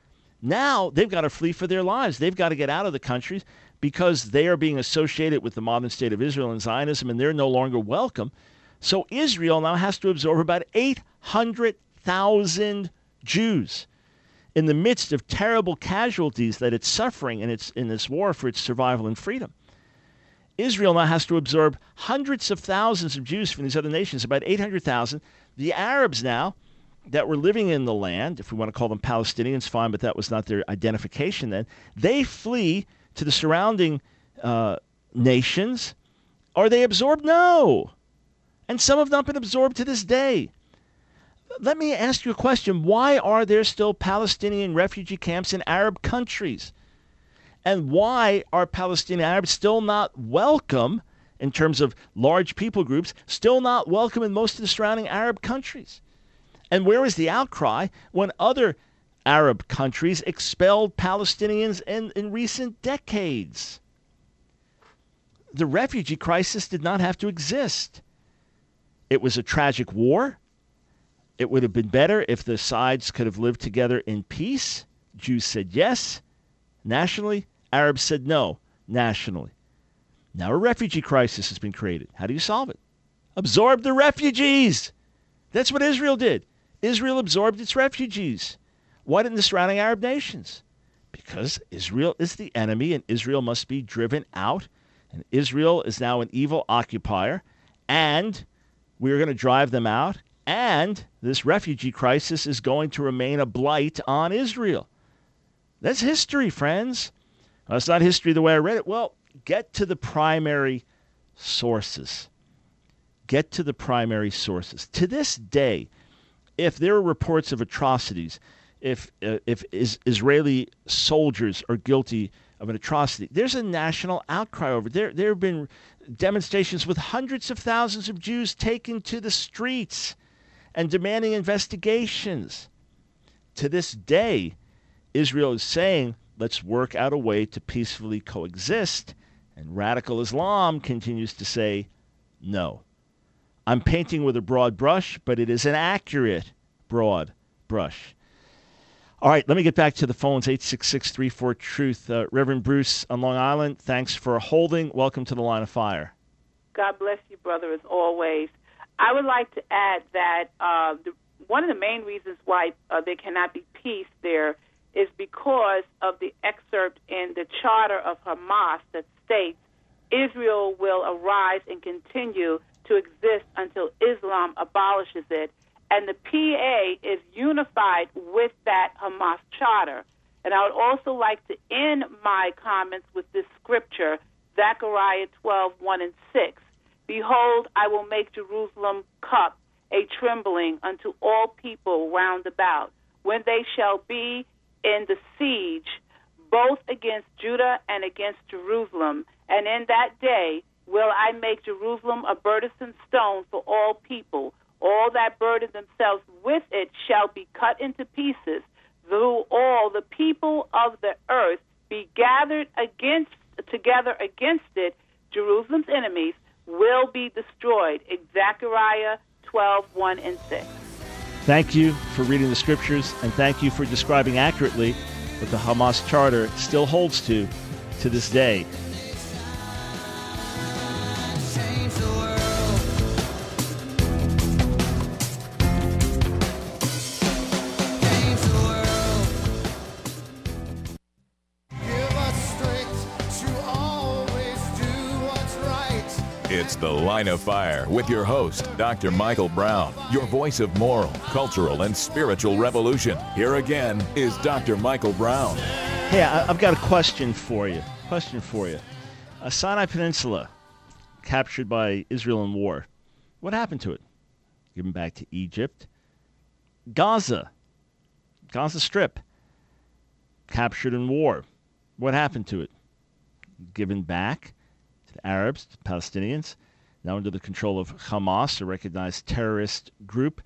Now they've got to flee for their lives. They've got to get out of the countries because they are being associated with the modern state of Israel and Zionism, and they're no longer welcome. So Israel now has to absorb about eight hundred thousand Jews in the midst of terrible casualties that it's suffering in, its, in this war for its survival and freedom. Israel now has to absorb hundreds of thousands of Jews from these other nations, about eight hundred thousand. The Arabs now that were living in the land, if we want to call them Palestinians, fine, but that was not their identification then, they flee to the surrounding uh, nations. Are they absorbed? No. And some have not been absorbed to this day. Let me ask you a question. Why are there still Palestinian refugee camps in Arab countries? And why are Palestinian Arabs still not welcome, in terms of large people groups, still not welcome in most of the surrounding Arab countries? And where is the outcry when other Arab countries expelled Palestinians in, in recent decades? The refugee crisis did not have to exist. It was a tragic war. It would have been better if the sides could have lived together in peace. Jews said yes, nationally. Arabs said no, nationally. Now a refugee crisis has been created. How do you solve it? Absorb the refugees. That's what Israel did. Israel absorbed its refugees. Why didn't the surrounding Arab nations? Because Israel is the enemy and Israel must be driven out. And Israel is now an evil occupier. And we're going to drive them out. And this refugee crisis is going to remain a blight on Israel. That's history, friends. Well, it's not history the way I read it. Well, get to the primary sources. Get to the primary sources. To this day, if there are reports of atrocities, if uh, if is, Israeli soldiers are guilty of an atrocity, there's a national outcry over it. There. There have been demonstrations with hundreds of thousands of Jews taken to the streets and demanding investigations. To this day, Israel is saying, let's work out a way to peacefully coexist. And radical Islam continues to say, no. I'm painting with a broad brush, but it is an accurate broad brush. All right, let me get back to the phones, eight six six, three four, truth. Uh, Reverend Bruce on Long Island, thanks for holding. Welcome to the Line of Fire. God bless you, brother, as always. I would like to add that uh, the, one of the main reasons why uh, there cannot be peace there is because of the excerpt in the charter of Hamas that states Israel will arise and continue to exist until Islam abolishes it. And the P A is unified with that Hamas charter. And I would also like to end my comments with this scripture Zechariah twelve, one and six. Behold, I will make Jerusalem cup a trembling unto all people round about, when they shall be in the siege, both against Judah and against Jerusalem. And in that day will I make Jerusalem a burdensome stone for all people. All that burden themselves with it shall be cut into pieces, though all the people of the earth be gathered against together against it. Jerusalem's enemies will be destroyed. Zechariah twelve, one and six. Thank you for reading the scriptures, and thank you for describing accurately what the Hamas Charter still holds to to this day. Change the world. Change the world. Give us strength to always do what's right. It's The Line of Fire with your host, Doctor Michael Brown, your voice of moral, cultural, and spiritual revolution. Here again is Doctor Michael Brown. Hey, I, I've got a question for you. Question for you. Uh, Sinai Peninsula, captured by Israel in war. What happened to it? Given back to Egypt. Gaza, Gaza Strip, captured in war. What happened to it? Given back to the Arabs, to the Palestinians, now under the control of Hamas, a recognized terrorist group.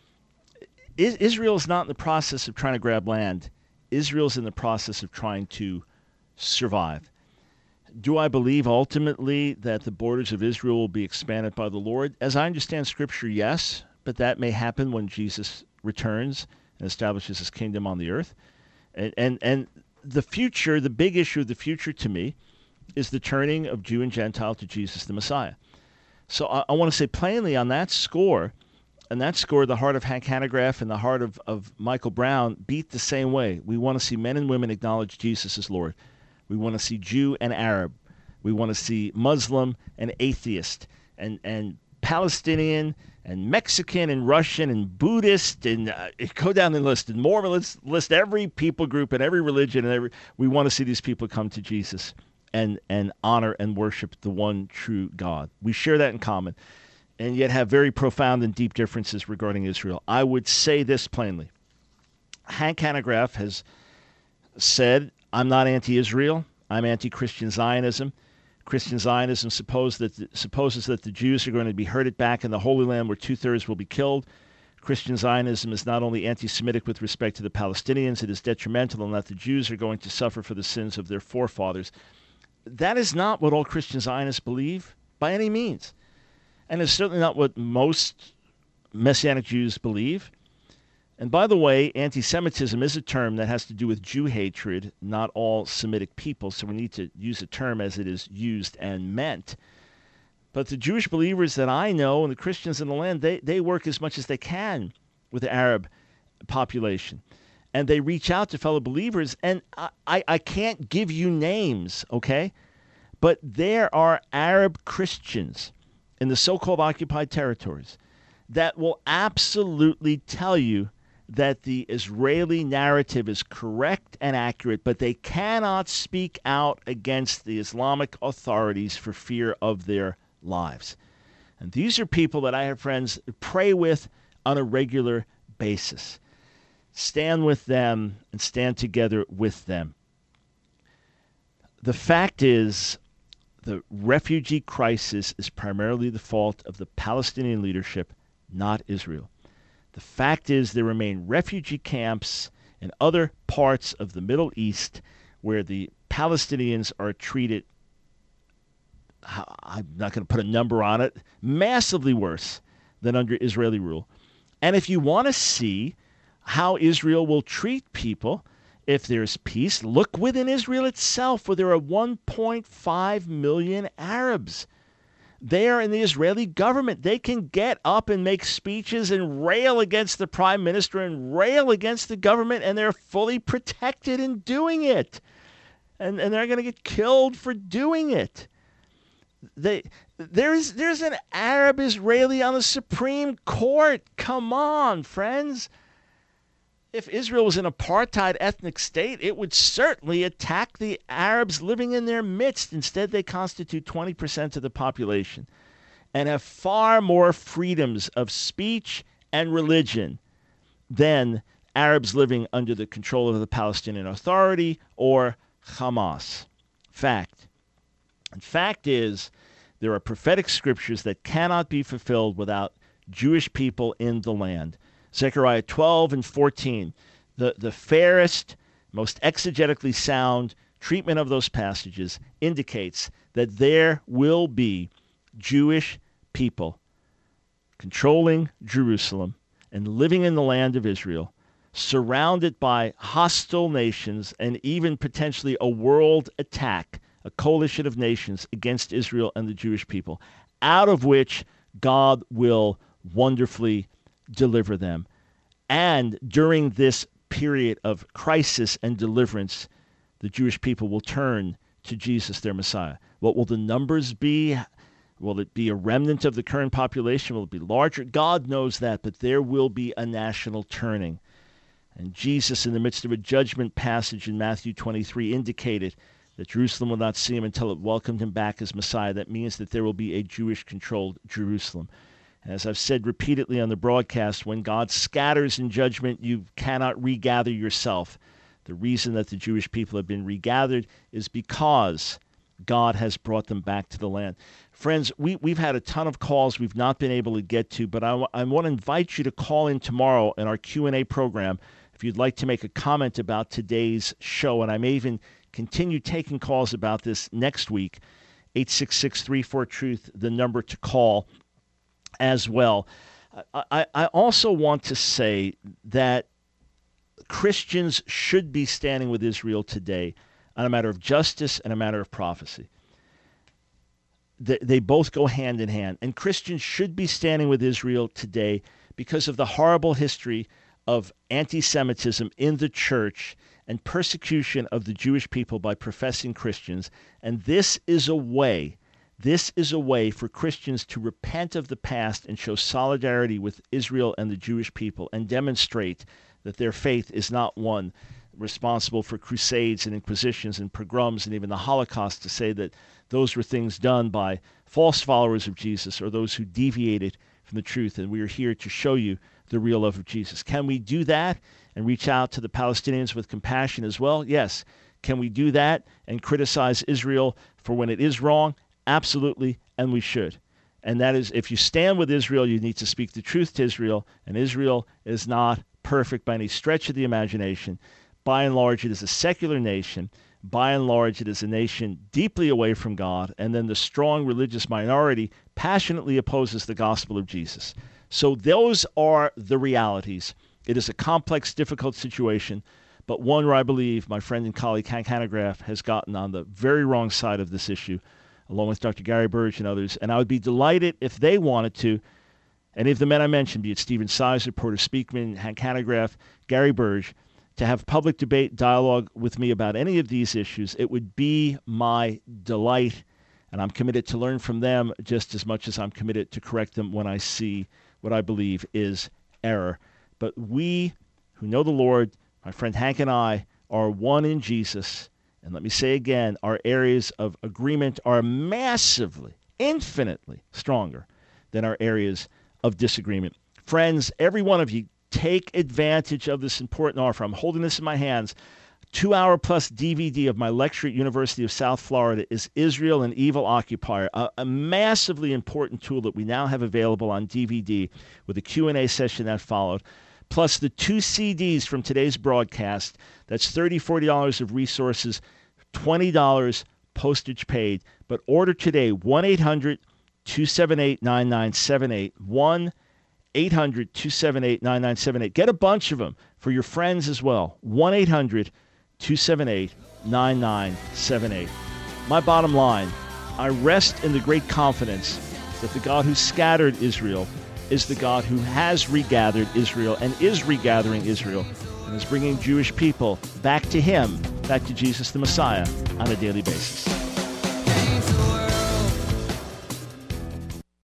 I- Israel is not in the process of trying to grab land. Israel's in the process of trying to survive. Do I believe ultimately that the borders of Israel will be expanded by the Lord? As I understand Scripture, yes, but that may happen when Jesus returns and establishes his kingdom on the earth. And, and, and the future, the big issue of the future to me, is the turning of Jew and Gentile to Jesus the Messiah. So I, I want to say plainly on that score, and that score, the heart of Hank Hanegraaff and the heart of, of Michael Brown beat the same way. We want to see men and women acknowledge Jesus as Lord. We want to see Jew and Arab. We want to see Muslim and atheist and, and Palestinian and Mexican and Russian and Buddhist and uh, go down the list and more. Let's list every people group and every religion and every. We want to see these people come to Jesus and and honor and worship the one true God. We share that in common, and yet have very profound and deep differences regarding Israel. I would say this plainly. Hank Hanegraaff has said, I'm not anti-Israel. I'm anti-Christian Zionism. Christian Zionism suppose that the, supposes that the Jews are going to be herded back in the Holy Land where two-thirds will be killed. Christian Zionism is not only anti-Semitic with respect to the Palestinians, it is detrimental in that the Jews are going to suffer for the sins of their forefathers. That is not what all Christian Zionists believe by any means. And it's certainly not what most Messianic Jews believe. And by the way, anti-Semitism is a term that has to do with Jew hatred, not all Semitic people, so we need to use the term as it is used and meant. But the Jewish believers that I know and the Christians in the land, they, they work as much as they can with the Arab population. And they reach out to fellow believers, and I, I, I can't give you names, okay? But there are Arab Christians in the so-called occupied territories that will absolutely tell you that the Israeli narrative is correct and accurate, but they cannot speak out against the Islamic authorities for fear of their lives. And these are people that I have friends pray with on a regular basis. Stand with them and stand together with them. The fact is, the refugee crisis is primarily the fault of the Palestinian leadership, not Israel. The fact is there remain refugee camps in other parts of the Middle East where the Palestinians are treated, I'm not going to put a number on it, massively worse than under Israeli rule. And if you want to see how Israel will treat people if there's peace, look within Israel itself, where there are one point five million Arabs. They are in the Israeli government. They can get up and make speeches and rail against the prime minister and rail against the government, and they're fully protected in doing it. And, and they're going to get killed for doing it. They, there's, there's an Arab Israeli on the Supreme Court. Come on, friends. If Israel was an apartheid ethnic state, it would certainly attack the Arabs living in their midst. Instead, they constitute twenty percent of the population and have far more freedoms of speech and religion than Arabs living under the control of the Palestinian Authority or Hamas. Fact. And fact is, there are prophetic scriptures that cannot be fulfilled without Jewish people in the land. Zechariah twelve and fourteen, the, the fairest, most exegetically sound treatment of those passages indicates that there will be Jewish people controlling Jerusalem and living in the land of Israel, surrounded by hostile nations and even potentially a world attack, a coalition of nations against Israel and the Jewish people, out of which God will wonderfully deliver them. And during this period of crisis and deliverance, the Jewish people will turn to Jesus, their Messiah. What will the numbers be? Will it be a remnant of the current population? Will it be larger? God knows that, but there will be a national turning. And Jesus, in the midst of a judgment passage in Matthew twenty-three, indicated that Jerusalem will not see him until it welcomed him back as Messiah. That means that there will be a Jewish-controlled Jerusalem. As I've said repeatedly on the broadcast, when God scatters in judgment, you cannot regather yourself. The reason that the Jewish people have been regathered is because God has brought them back to the land. Friends, we, we've had a ton of calls we've not been able to get to, but I, w- I want to invite you to call in tomorrow in our Q and A program if you'd like to make a comment about today's show, and I may even continue taking calls about this next week. eight six six, three four, truth, the number to call as well. I, I also want to say that Christians should be standing with Israel today on a matter of justice and a matter of prophecy. They, they both go hand in hand. And Christians should be standing with Israel today because of the horrible history of anti-Semitism in the church and persecution of the Jewish people by professing Christians. And this is a way This is a way for Christians to repent of the past and show solidarity with Israel and the Jewish people and demonstrate that their faith is not one responsible for crusades and inquisitions and pogroms and even the Holocaust, to say that those were things done by false followers of Jesus or those who deviated from the truth. And we are here to show you the real love of Jesus. Can we do that and reach out to the Palestinians with compassion as well? Yes. Can we do that and criticize Israel for when it is wrong? Absolutely, and we should. And that is, if you stand with Israel, you need to speak the truth to Israel, and Israel is not perfect by any stretch of the imagination. By and large, it is a secular nation. By and large, it is a nation deeply away from God, and then the strong religious minority passionately opposes the gospel of Jesus. So those are the realities. It is a complex, difficult situation, but one where I believe my friend and colleague Hank Hanegraaff has gotten on the very wrong side of this issue, along with Doctor Gary Burge and others. And I would be delighted if they wanted to, any of the men I mentioned, be it Stephen Sizer, Porter Speakman, Hank Hanegraaff, Gary Burge, to have public debate, dialogue with me about any of these issues. It would be my delight, and I'm committed to learn from them just as much as I'm committed to correct them when I see what I believe is error. But we who know the Lord, my friend Hank and I, are one in Jesus. And let me say again, our areas of agreement are massively, infinitely stronger than our areas of disagreement. Friends, every one of you, take advantage of this important offer. I'm holding this in my hands. Two-hour plus D V D of my lecture at University of South Florida is Israel, an Evil Occupier, a, a massively important tool that we now have available on D V D with a Q and A session that followed, plus the two C Ds from today's broadcast. That's thirty dollars, forty dollars of resources, twenty dollars postage paid. But order today, one eight hundred, two seven eight, nine nine seven eight, one eight hundred, two seven eight, nine nine seven eight. Get a bunch of them for your friends as well. one eight hundred, two seven eight, nine nine seven eight. My bottom line, I rest in the great confidence that the God who scattered Israel is the God who has regathered Israel and is regathering Israel and is bringing Jewish people back to him, back to Jesus the Messiah, on a daily basis.